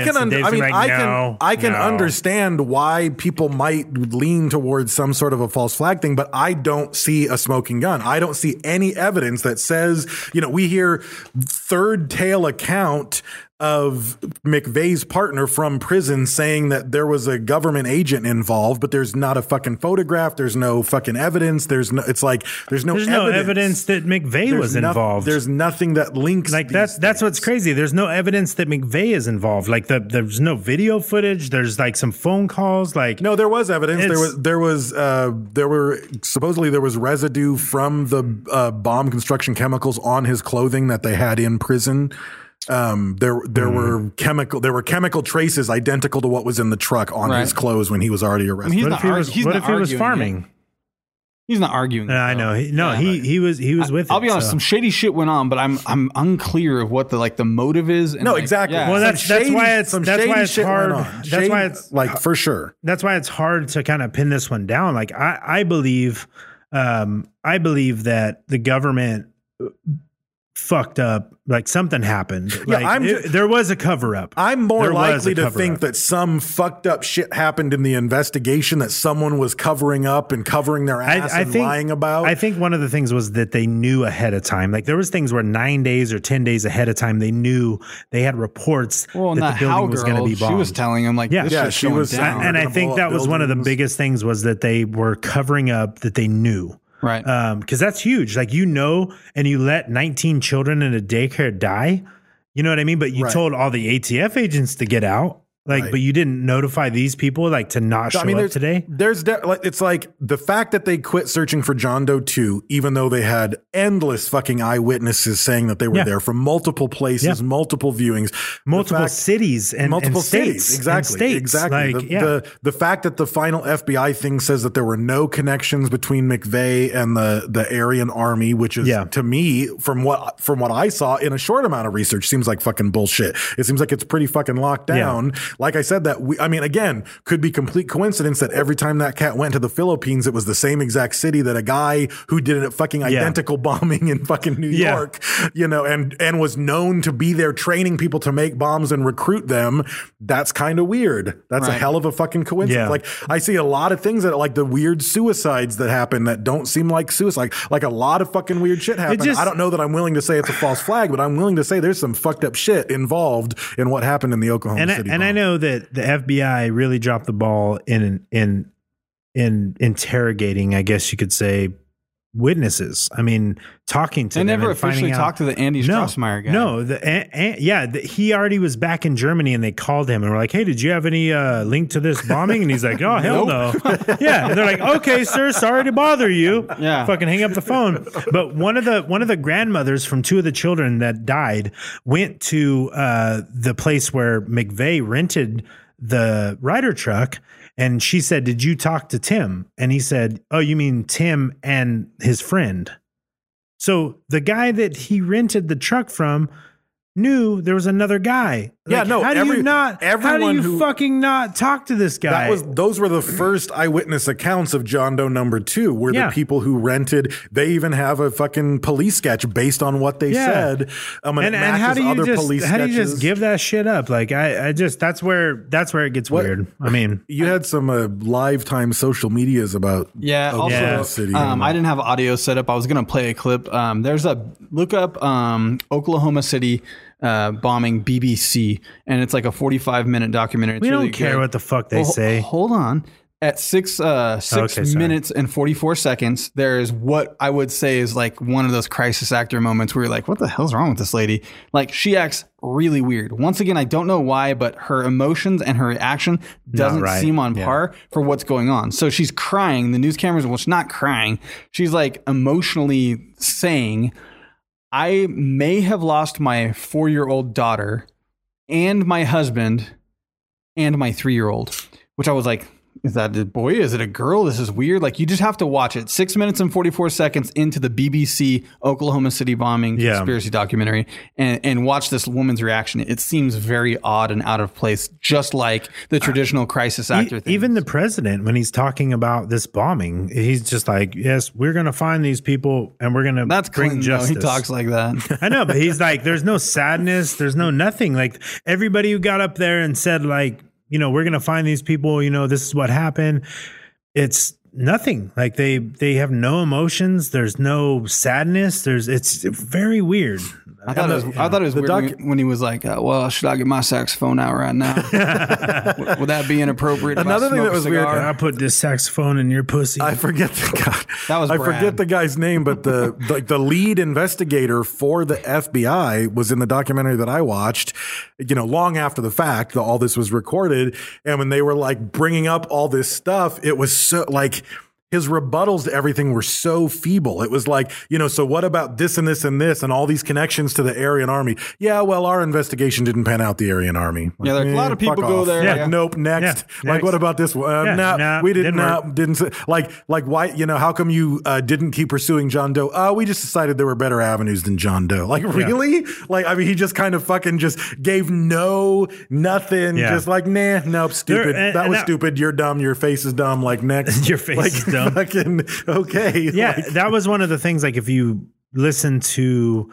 can understand why people might lean towards some sort of a false flag thing, but I don't see a smoking gun. I don't see any evidence that says, we hear third tale account of McVeigh's partner from prison saying that there was a government agent involved, but there's not a fucking photograph. There's no fucking evidence. There's no evidence that McVeigh was involved. There's nothing that links. Like that's what's crazy. There's no evidence that McVeigh is involved. Like there's no video footage. There's like some phone calls. Like no, there was evidence. There was supposedly there was residue from the bomb construction chemicals on his clothing that they had in prison. There were chemical traces identical to what was in the truck on his clothes when he was already arrested. What if he was farming? He's not arguing. I know. He was with. I'll be honest. Some shady shit went on, but I'm unclear of what the motive is. And exactly. Yeah. Well, that's why it's hard. That's why it's like for sure. That's why it's hard to kind of pin this one down. Like I believe that the government fucked up. Like something happened. There was a cover up. I'm more likely to think that some fucked up shit happened in the investigation that someone was covering up and covering their ass and lying about. I think one of the things was that they knew ahead of time. Like there was things where 9 days or 10 days ahead of time, they knew they had reports that the building was going to be bombed. She was telling him like, she was down. And I think that was one of the biggest things was that they were covering up that they knew. Right. Because that's huge. Like, and you let 19 children in a daycare die. You know what I mean? But you told all the ATF agents to get out. Like, but you didn't notify these people to not show up today. It's like the fact that they quit searching for John Doe 2, even though they had endless fucking eyewitnesses saying that they were there from multiple places, multiple viewings, multiple cities and states. Exactly. The fact that the final FBI thing says that there were no connections between McVeigh and the Aryan Army, which is to me, from what I saw in a short amount of research, seems like fucking bullshit. It seems like it's pretty fucking locked down. Yeah. Like I said, again, could be complete coincidence that every time that cat went to the Philippines, it was the same exact city that a guy who did a fucking identical bombing in fucking New York, and was known to be there training people to make bombs and recruit them. That's kind of weird. That's a hell of a fucking coincidence. Yeah. Like I see a lot of things that like the weird suicides that happen that don't seem like suicide. Like a lot of fucking weird shit happened. I don't know that I'm willing to say it's a false flag, but I'm willing to say there's some fucked up shit involved in what happened in the Oklahoma City bomb. I know that the FBI really dropped the ball in interrogating, I guess you could say, witnesses. I mean, talking to them. They never officially talked to the Andy Strassmeyer guy. No, he already was back in Germany, and they called him and were like, "Hey, did you have any link to this bombing?" And he's like, "Oh, hell no." Yeah, and they're like, "Okay, sir, sorry to bother you." Yeah, fucking hang up the phone. But one of the grandmothers from two of the children that died went to the place where McVeigh rented the Ryder truck. And she said, "Did you talk to Tim?" And he said, "Oh, you mean Tim and his friend?" So the guy that he rented the truck from knew there was another guy. Like, how do you fucking not talk to this guy? Those were the first eyewitness accounts of John Doe number 2, were the people who rented. They even have a fucking police sketch based on what they said. And how do you just give that shit up? Like I just that's where it gets weird. I mean, you had some live time social medias about Oklahoma City. I didn't have audio set up. I was gonna play a clip. Look up Oklahoma City bombing BBC, and it's like a 45-minute documentary. It's We really don't care good. what the fuck they say. Hold on. At 6 minutes and 44 seconds, there is what I would say is like one of those crisis actor moments where you're like, what the hell's wrong with this lady? Like, she acts really weird. Once again, I don't know why, but her emotions and her reaction doesn't seem on par for what's going on. So she's crying. The news cameras, well, she's not crying. She's like emotionally saying, I may have lost my 4-year-old daughter and my husband and my 3-year-old, which I was like, is that a boy? Is it a girl? This is weird. Like, you just have to watch it. 6 minutes and 44 seconds into the BBC Oklahoma City bombing conspiracy documentary, and watch this woman's reaction. It seems very odd and out of place, just like the traditional crisis actor thing. Even the president, when he's talking about this bombing, he's just like, yes, we're going to find these people and we're going to bring Clinton, justice. He talks like that. I know, but he's like, there's no sadness. There's no nothing. Like, everybody who got up there and said, like, you know, we're going to find these people, you know, this is what happened. It's nothing. Like, they have no emotions. There's no sadness. It's very weird. I thought it was weird when he was like, well, should I get my saxophone out right now? Would that be inappropriate? Another thing that was weird, I put this saxophone in your pussy. I forget I forget the guy's name, but the lead investigator for the FBI was in the documentary that I watched, you know, long after the fact that all this was recorded. And when they were like bringing up all this stuff, it was so like, his rebuttals to everything were so feeble. It was like, you know, so what about this and this and this and all these connections to the Aryan Army? Yeah, well, our investigation didn't pan out the Aryan Army. Like, a lot of people go there. Yeah, Yeah. nope, next. Yeah, like, what about this one? No, we didn't say, like why, you know, how come you didn't keep pursuing John Doe? We just decided there were better avenues than John Doe. Like, really? Like, I mean, he just kind of fucking just gave nothing. Yeah. Just like, nah, nope, stupid. That was stupid. You're dumb. Your face is dumb. Like, next. Your face is dumb. Fucking okay. Yeah, like, that was one of the things. Like, if you listen to,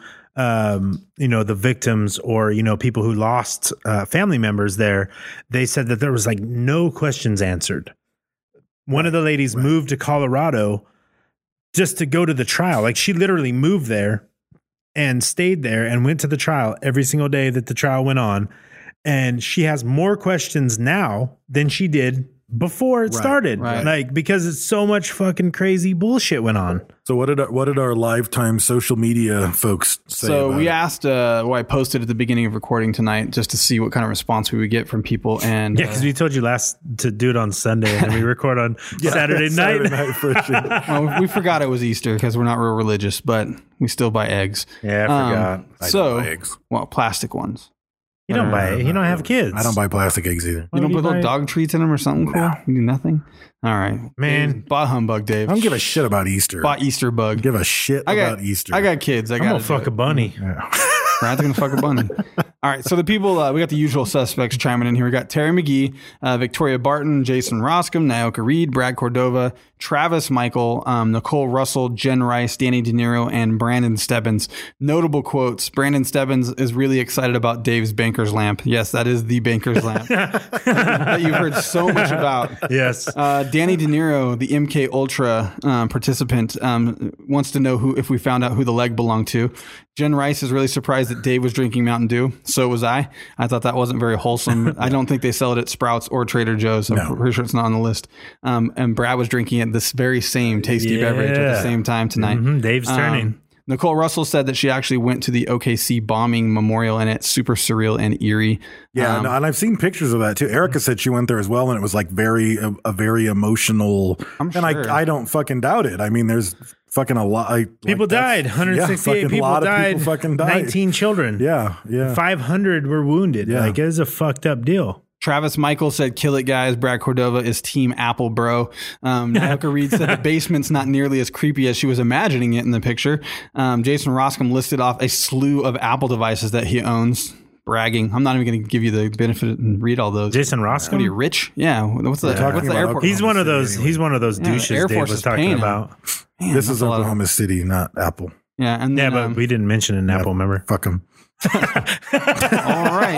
you know, the victims or, you know, people who lost family members there, they said that there was like no questions answered. One of the ladies moved to Colorado just to go to the trial. Like, she literally moved there and stayed there and went to the trial every single day that the trial went on. And she has more questions now than she did before it started. right. Like, because it's so much fucking crazy bullshit went on. So what did our lifetime social media folks say? So about we it? asked, I posted at the beginning of recording tonight just to see what kind of response we would get from people. And Yeah, because we told you to do it on Sunday and then we record on Saturday night. Saturday night for sure. well, we forgot it was Easter because we're not real religious, but we still buy eggs. Yeah, I forgot. I So, don't buy eggs. well, plastic ones. You don't buy it. You don't have kids. I don't buy plastic eggs either. You don't do put you little buy? dog treats in them or something cool? You do nothing? All right. Man. Bah humbug, Dave. I don't give a shit about Easter. Bought Easter bug. Give a shit about Easter. I got kids. I I'm got going to fuck a bunny. Brad's going to fuck a bunny. All right. So the people, we got the usual suspects chiming in here. We got Terry McGee, Victoria Barton, Jason Roscom, Naoka Reed, Brad Cordova, Travis Michael, Nicole Russell, Jen Rice, Danny De Niro, and Brandon Stebbins. Notable quotes. Brandon Stebbins is really excited about Dave's Banker's Lamp. Yes, that is the Banker's Lamp that you've heard so much about. Yes. Danny De Niro, the MK Ultra participant, wants to know if we found out who the leg belonged to. Jen Rice is really surprised that Dave was drinking Mountain Dew. So was I. I thought that wasn't very wholesome. I don't think they sell it at Sprouts or Trader Joe's. I'm pretty sure it's not on the list. And Brad was drinking it this very same tasty beverage at the same time tonight. Mm-hmm. Dave's turning. Nicole Russell said that she actually went to the OKC bombing memorial and it's super surreal and eerie. Yeah, and I've seen pictures of that too. Erica said she went there as well, and it was like a very emotional. I'm and sure. I don't fucking doubt it. I mean, there's fucking a lot. People died. 168 people died. People fucking died. 19 children. Yeah. 500 were wounded. Yeah. Like, it is a fucked up deal. Travis Michael said, kill it, guys. Brad Cordova is team Apple, bro. Naoka Reed said the basement's not nearly as creepy as she was imagining it in the picture. Jason Roscom listed off a slew of Apple devices that he owns. Bragging. I'm not even going to give you the benefit and read all those. Jason Roscom? What are you, rich? Yeah. What's the airport? He's one of those douches Air Dave Force was is talking paying him. about. Man, This that's is a lot of- Oklahoma City, not Apple. Yeah. And Yeah, then, but we didn't mention an Apple member. Fuck them. all right.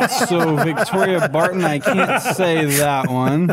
So Victoria Barton, I can't say that one.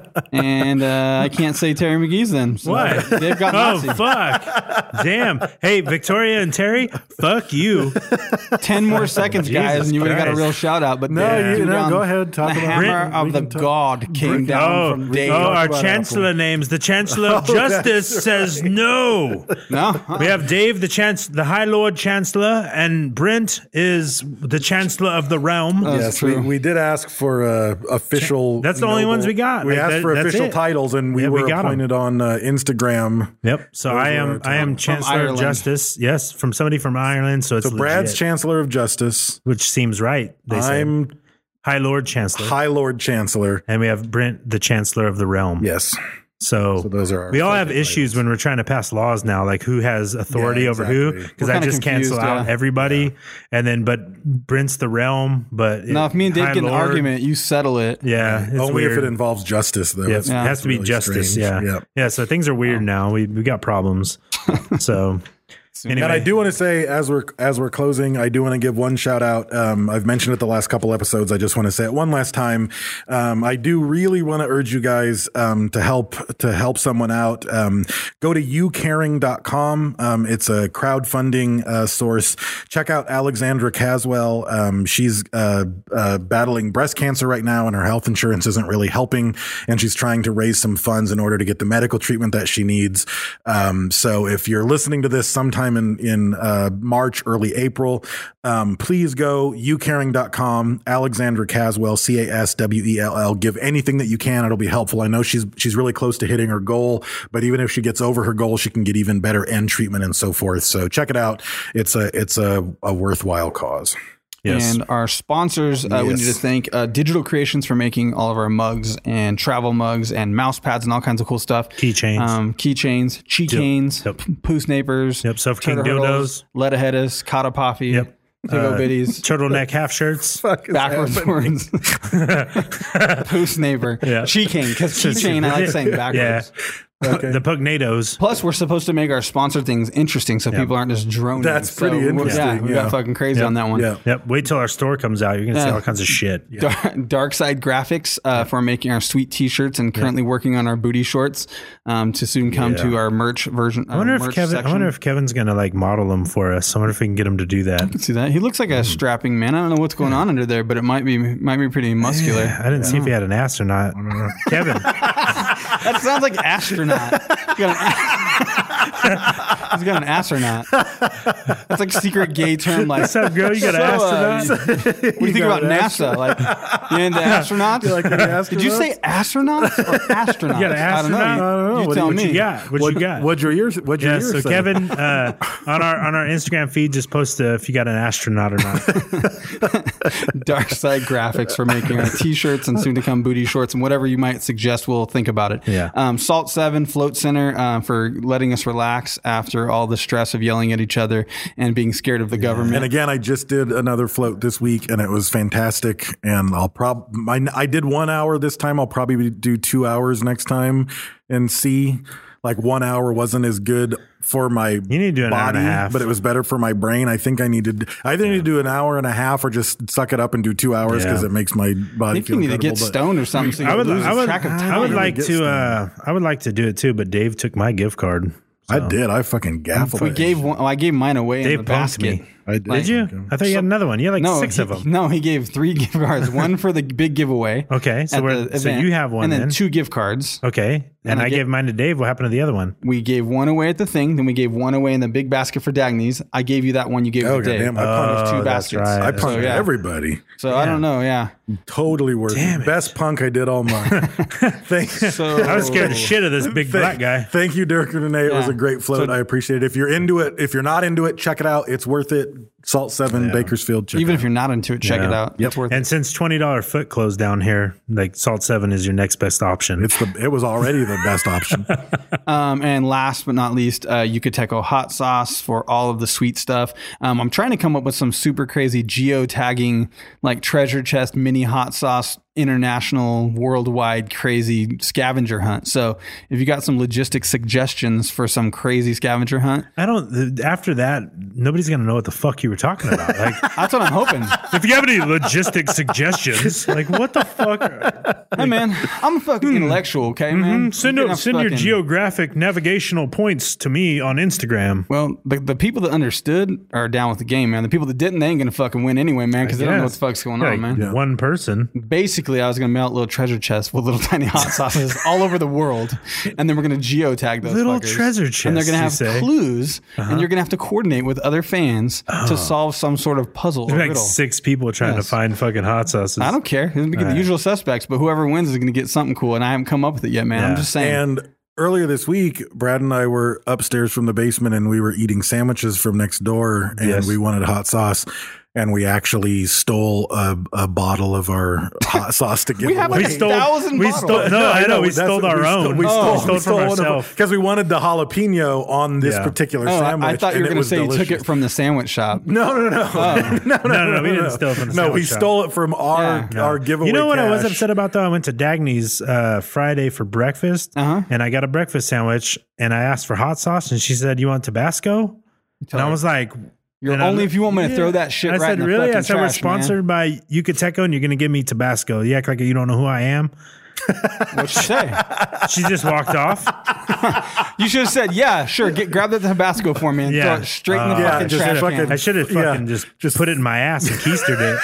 And I can't say Terry McGee's then. So What? They've got Nazi. Oh, fuck. Damn. Hey, Victoria and Terry, fuck you. 10 more seconds, guys, Jesus and you would have got a Christ. real shout out. But No, they you threw know, down go ahead, talk the about hammer it. of We the can talk- god came down from Dave. our about chancellor names. The Chancellor of Justice says no. No? We have Dave, the High Lord Chancellor, and Brent is the Chancellor of the Realm. Yes, we did ask for official. That's the only ones we got. We Like, asked for that's official it. titles, and we Yeah, we were got 'em. appointed on Instagram. Yep. So Those I were our am titles. Chancellor of Ireland. Justice. Yes, from somebody from Ireland. So it's So Brad's legit, Chancellor of Justice. which seems right. They say. I'm High Lord Chancellor, High Lord Chancellor. and we have Brent, the Chancellor of the Realm. Yes. So those are our we all have official issues when we're trying to pass laws now, like who has authority Yeah, over who. exactly. Because We're I kinda just cancel confused, out yeah. everybody, and then but Brent's the Realm. But Now, if me and Dave High get an Lord- argument, you settle it. yeah, it's Only weird. if it involves justice, though. Yeah, It's it has to be really justice. strange. Yeah. Yep. Yeah. So things are weird now. We got problems. So anyway, And I do want to say, as we're closing, I do want to give one shout out. I've mentioned it the last couple episodes. I just want to say it one last time. I do really want to urge you guys to help someone out. Go to youcaring.com. It's a crowdfunding source. Check out Alexandra Caswell. She's battling breast cancer right now, and her health insurance isn't really helping. And she's trying to raise some funds in order to get the medical treatment that she needs. So if you're listening to this sometime in March, early April, please go youcaring.com, Alexandra Caswell, Caswell. Give anything that you can. It'll be helpful. I know she's really close to hitting her goal, but even if she gets over her goal, she can get even better end treatment and so forth. So check it out. It's a worthwhile cause. yes. And our sponsors, we need to thank Digital Creations for making all of our mugs and travel mugs and mouse pads and all kinds of cool stuff. Keychains. Keychains, cheat-canes, Yep. poo snapers, Yep, Self-King turtle hurdles, dildos. Lettaheadus, Kata Poppy, Yep. Tigo Bitties, turtleneck half shirts. backwards words, poo snaper, Yeah. cheat-cane, because cheat-chain, I like saying backwards. Yeah. The Pugnados. Plus, we're supposed to make our sponsor things interesting so people aren't just droning. That's pretty interesting, Yeah, we yeah. got fucking crazy on that one. Yeah. Yep. Wait till our store comes out. You're gonna see Yeah. all kinds of shit. Dark Side Graphics for making our sweet T-shirts and currently working on our booty shorts to soon come to our merch version. I wonder if Kevin's gonna like model them for us. I wonder if we can get him to do that. See that? He looks like a strapping man. I don't know what's going on under there, but it might be pretty muscular. I didn't see if he had an ass or not. Kevin. That sounds like astronaut. He's got an astronaut. That's like secret gay term. Like, What's up, girl? You got an astronaut? What do you think about NASA? Like, you into astronauts? You like any Did you say astronauts or astronauts? You got an I don't know. astronaut? I don't know. You What tell do me. What you got? What you got? What'd your ears? What'd your Yeah, ears so say? Kevin, on our Instagram feed, just post if you got an astronaut or not. Dark Side Graphics for making our t-shirts and soon to come booty shorts and whatever you might suggest, we'll think about it. Yeah. Salt 7 Float Center for letting us relax after all the stress of yelling at each other and being scared of the government. And again, I just did another float this week, and it was fantastic. And I did 1 hour this time. I'll probably do 2 hours next time, and see. Like 1 hour wasn't as good for my You need to do an hour and a body, half. but it was better for my brain. I think I need to do an hour and a half, or just suck it up and do 2 hours because Yeah. it makes my I body think feel you need to get incredible, but- stoned or something so you lose track of time. I would like get to. stoned. I would like to do it too, but Dave took my gift card. I did. I fucking gaffled. We gave one, I gave mine away Dave in the punked basket. me. I did. Did you? I thought you had another one. You had like 6 of them. No, he gave 3 gift cards. One for the big giveaway. Okay, so at the so event, you have one and then then. 2 gift cards. Okay, and I I get- gave mine to Dave. What happened to the other one? We gave one away at the thing. Then we gave one away in the big basket for Dagny's. I gave you that one. You gave it Oh, to Dave. goddamn, I punched There's 2 that's baskets. right. I punked So, yeah. everybody. So I don't know. Yeah. Totally worth it. Best punk I did all month. So I was scared of shit of this big black guy. Thank you, Dirk and Renee. It was Yeah. a great float. I appreciate it. If you're into it, if you're not into it, check it out. It's worth it. Salt 7, Bakersfield. Check Even it if you're not into it, check it Yeah. out. It's worth And it. since $20 foot closed down here, like Salt 7 is your next best option. it was already the best option. And last but not least, Yucateco hot sauce for all of the sweet stuff. I'm trying to come up with some super crazy geotagging, like treasure chest mini hot sauce, international, worldwide crazy scavenger hunt. So if you got some logistic suggestions for some crazy scavenger hunt, I don't. After that, nobody's gonna know what the fuck you you were talking about. Like, That's what I'm hoping. if you have any logistic suggestions, like what the fuck? Hey, man, I'm a fucking intellectual, okay, man? Send You can have your fucking- geographic navigational points to me on Instagram. Well, the people that understood are down with the game, man. The people that didn't, they ain't gonna fucking win anyway, man, because they don't know what the fuck's going on, man. One person. Basically, I was gonna mail out little treasure chests with little tiny hot sauces all over the world, and then we're gonna geotag those Little fuckers. treasure chests, and they're gonna you have say? clues, and you're gonna have to coordinate with other fans to solve some sort of puzzle or There's like riddle. 6 people trying to find fucking hot sauces. I don't care. It's gonna be the usual suspects, but whoever wins is gonna get something cool, and I haven't come up with it yet, man. I'm just saying. And earlier this week, Brad and I were upstairs from the basement and we were eating sandwiches from next door, and we wanted hot sauce. And we actually stole a bottle of our hot sauce to give We have away. like 1,000 bottles. We stole our own. We stole from ourselves. because we wanted the jalapeno on this particular sandwich. I thought you were and going it to say was you took delicious. it from the sandwich shop. No, No, we didn't steal it from the No, we sandwich shop. stole it from our giveaway. You know what I was cash. upset about though? I went to Dagny's Friday for breakfast, and I got a breakfast sandwich, and I asked for hot sauce, and she said, "You want Tabasco?" And I was like, You're only if you want me to throw that shit I right said, in the really? fucking I said, we're trash, man. sponsored by Yucateco, and you're going to give me Tabasco. You act like you don't know who I am. What'd she say? She just walked off. You should have said, yeah, sure, grab the Tabasco for me and throw it straight in the fucking trash can. I should have fucking just put it in my ass and keistered it.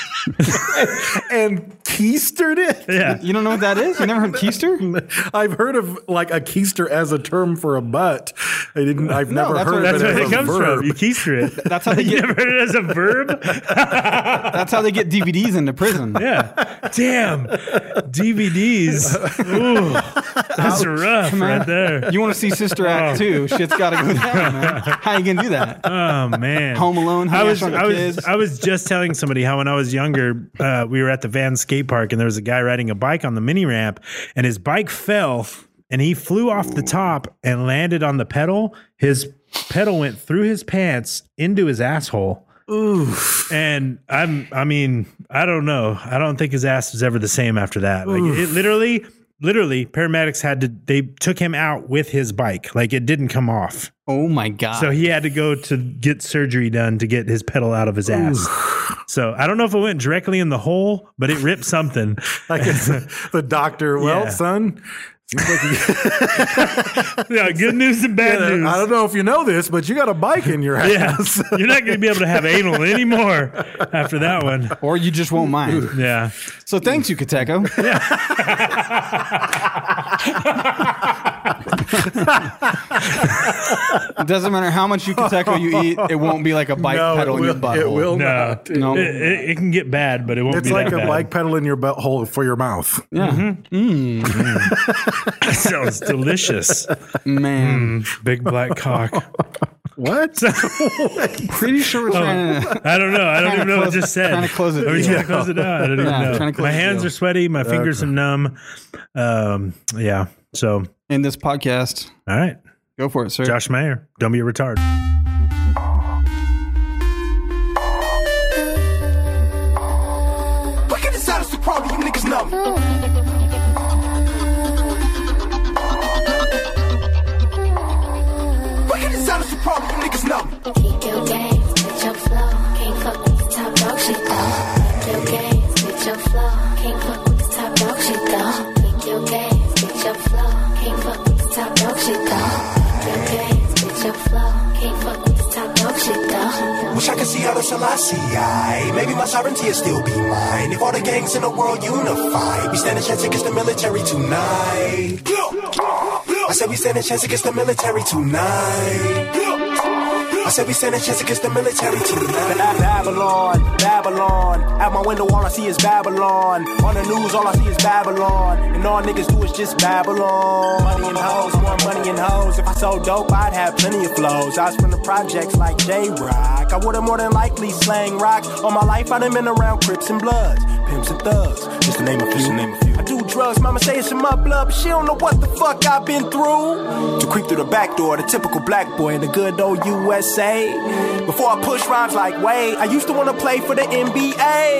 And keistered it? Yeah. You don't know what that is? You never heard keister? I've heard of like a keister as a term for a butt. I've never that's heard where- of That's it where as it a comes verb. from. You keister it. That's how they You get. never heard it as a verb? That's how they get DVDs into prison. Yeah. Damn. DVDs. Ooh. That's rough right there. You want to see Sister Act 2? Shit's got to go down, man. How you gonna do that? Oh man. Home Alone. I was Honey, I Shrunk the Kids. I was just telling somebody how when I was younger, we were at the Van skate park and there was a guy riding a bike on the mini ramp and his bike fell and he flew off the top and landed on the pedal. His pedal went through his pants into his asshole. Oof. And I don't know. I don't think his ass was ever the same after that. Like it literally, paramedics they took him out with his bike. Like it didn't come off. Oh my God. So he had to go to get surgery done to get his pedal out of his ass. So I don't know if it went directly in the hole, but it ripped something. Like it's the doctor. Well, Yeah. son. Seems like Yeah, good news and bad news. I don't know if you know this, but you got a bike in your Yeah, ass. you're not going to be able to have anal anymore after that one. Or you just won't mind. Yeah. So thanks, Yucateco. It doesn't matter how much Yucateco you eat, it won't be like a bike No, pedal it in your will- butthole. it will No, not. No. It can get bad, but it won't It's be like that a bad. bike pedal in your butthole for your mouth. Yeah. That sounds delicious. Man. Big black cock. What? Pretty sure we're trying to. I don't know. I don't even know what I just said. Trying to close it. Are we trying to close it out? I don't even know. trying to close My the hands deal. are sweaty. My fingers are numb. Yeah. So, In this podcast, all right. go for it, sir. Josh Mayer, don't be a retard. Fucking inside is the problem, you niggas know. Fucking inside is the problem, you niggas know. Keep your games with your flow. Can't fuck with the top dog shit though. Keep your games with your flow. Can't fuck with the top dog shit though. Keep your games with your flow. Can't fuck with the top dog shit though. Keep your games with your flow. Can't fuck with the top dog shit though. Wish I could see how the Selassie. Maybe my sovereignty will still be mine. If all the gangs in the world unify, we stand a chance against the military tonight. I said we stand a chance against the military tonight. I said we stand a chance against the military tonight. Babylon, Babylon. At my window, all I see is Babylon. On the news, all I see is Babylon. And all niggas do is just Babylon. Money and hoes, more money and hoes. If I sold dope, I'd have plenty of flows. I was from the projects like J-Rock. I would've more than likely slang rock. All my life, I done been around Crips and Bloods, Pimps and Thugs. Just to name a few. I do drugs, mama say it's in my blood, but she don't know what the fuck I've been through. To creep through the back door, the typical black boy in the good old USA. Before I push rhymes like Wade, I used to wanna play for the NBA.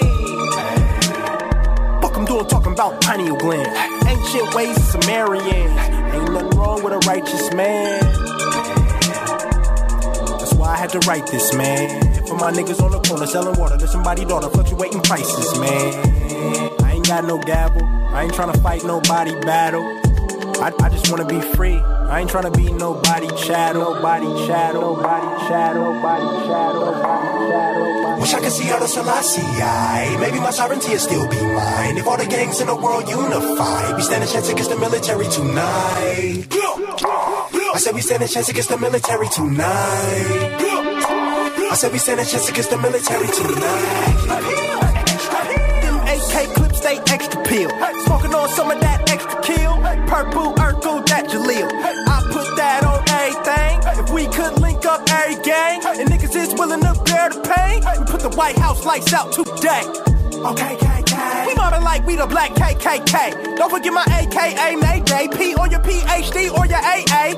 Fuck I'm doing talking about pineal gland. Ancient ways of Sumerians. Ain't nothing wrong with a righteous man. That's why I had to write this, man. For my niggas on the corner selling water to somebody daughter, fluctuating prices, man. I ain't got no gavel. I ain't tryna fight nobody battle. I just wanna be free. I ain't tryna be nobody chattel. Nobody chattel. Nobody chattel. Nobody chattel. Nobody chattel. Wish I could see Haile Selassie. Maybe my sovereignty will still be mine. If all the gangs in the world unify, we stand a chance against the military tonight. I said we stand a chance against the military tonight. I said we stand a chance against the military tonight. Them AK clips, they extra peel. Smoking on some of that extra kill. Purple, Urkel, that Jaleel. I put that on everything. If we could link up every gang, and niggas is willing to bear the pain, we put the White House lights out today. Okay, we mobbing like we the black KKK. Don't forget my AKA Mayday. P on your PhD or your AA.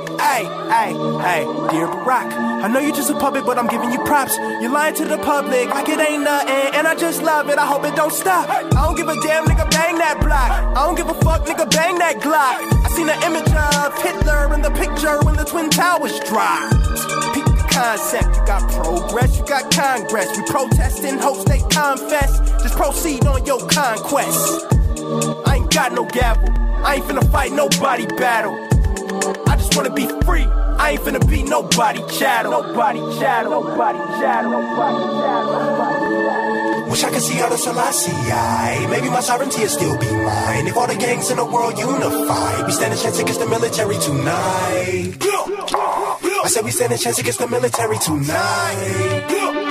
Hey, dear Barack, I know you're just a puppet, but I'm giving you props. You're lying to the public like it ain't nothing, and I just love it. I hope it don't stop. I don't give a damn, nigga, bang that block. I don't give a fuck, nigga, bang that Glock. I seen an image of Hitler in the picture when the Twin Towers dropped. Concept, you got progress, you got Congress. We protesting, hopes they confess. Just proceed on your conquest. I ain't got no gavel, I ain't finna fight nobody battle. I just wanna be free, I ain't finna be nobody chattel. Nobody chattel, nobody chattel, nobody chattel, nobody chattel. Wish I could see Haile Selassie. Maybe my sovereignty will still be mine. If all the gangs in the world unify, we stand a chance against the military tonight. I said we stand a chance against the military tonight.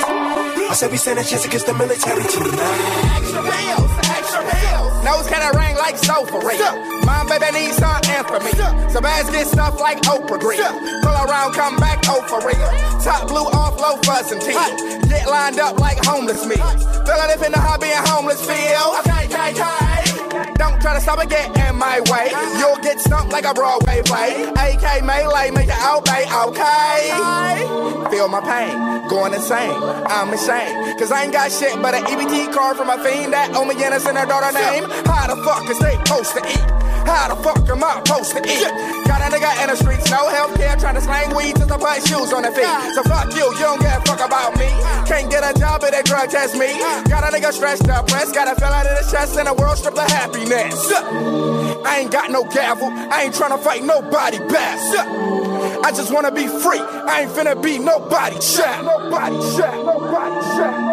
I said we stand a chance against the military tonight. Extra pills. Nose kinda ring like so for real. Mom, baby, need some for me. So bags get stuff like Oprah Green. Pull around, come back, oh for real. Top blue off, low fuzz and teal. Get lined up like homeless meals. Feeling if in the hobby and homeless feel. Okay. Don't try to stop and get in my way. You'll get stumped like a Broadway play. AK melee, make it obey, okay? Feel my pain, going insane. I'm insane, cause I ain't got shit but an EBT card from a fiend that owe me innocent her daughter name. How the fuck is they supposed to eat? How the fuck am I supposed to eat? Got a nigga in the streets, no healthcare, trying to slang weed till I put shoes on their feet. So fuck you don't give a fuck about me. Can't get a job if they drug test me. Got a nigga stressed up, pressed, got a feel out of the chest and the world stripped of happiness. I ain't got no gavel, I ain't tryna fight nobody back. I just wanna be free, I ain't finna be nobody chat. Nobody chat, nobody chat.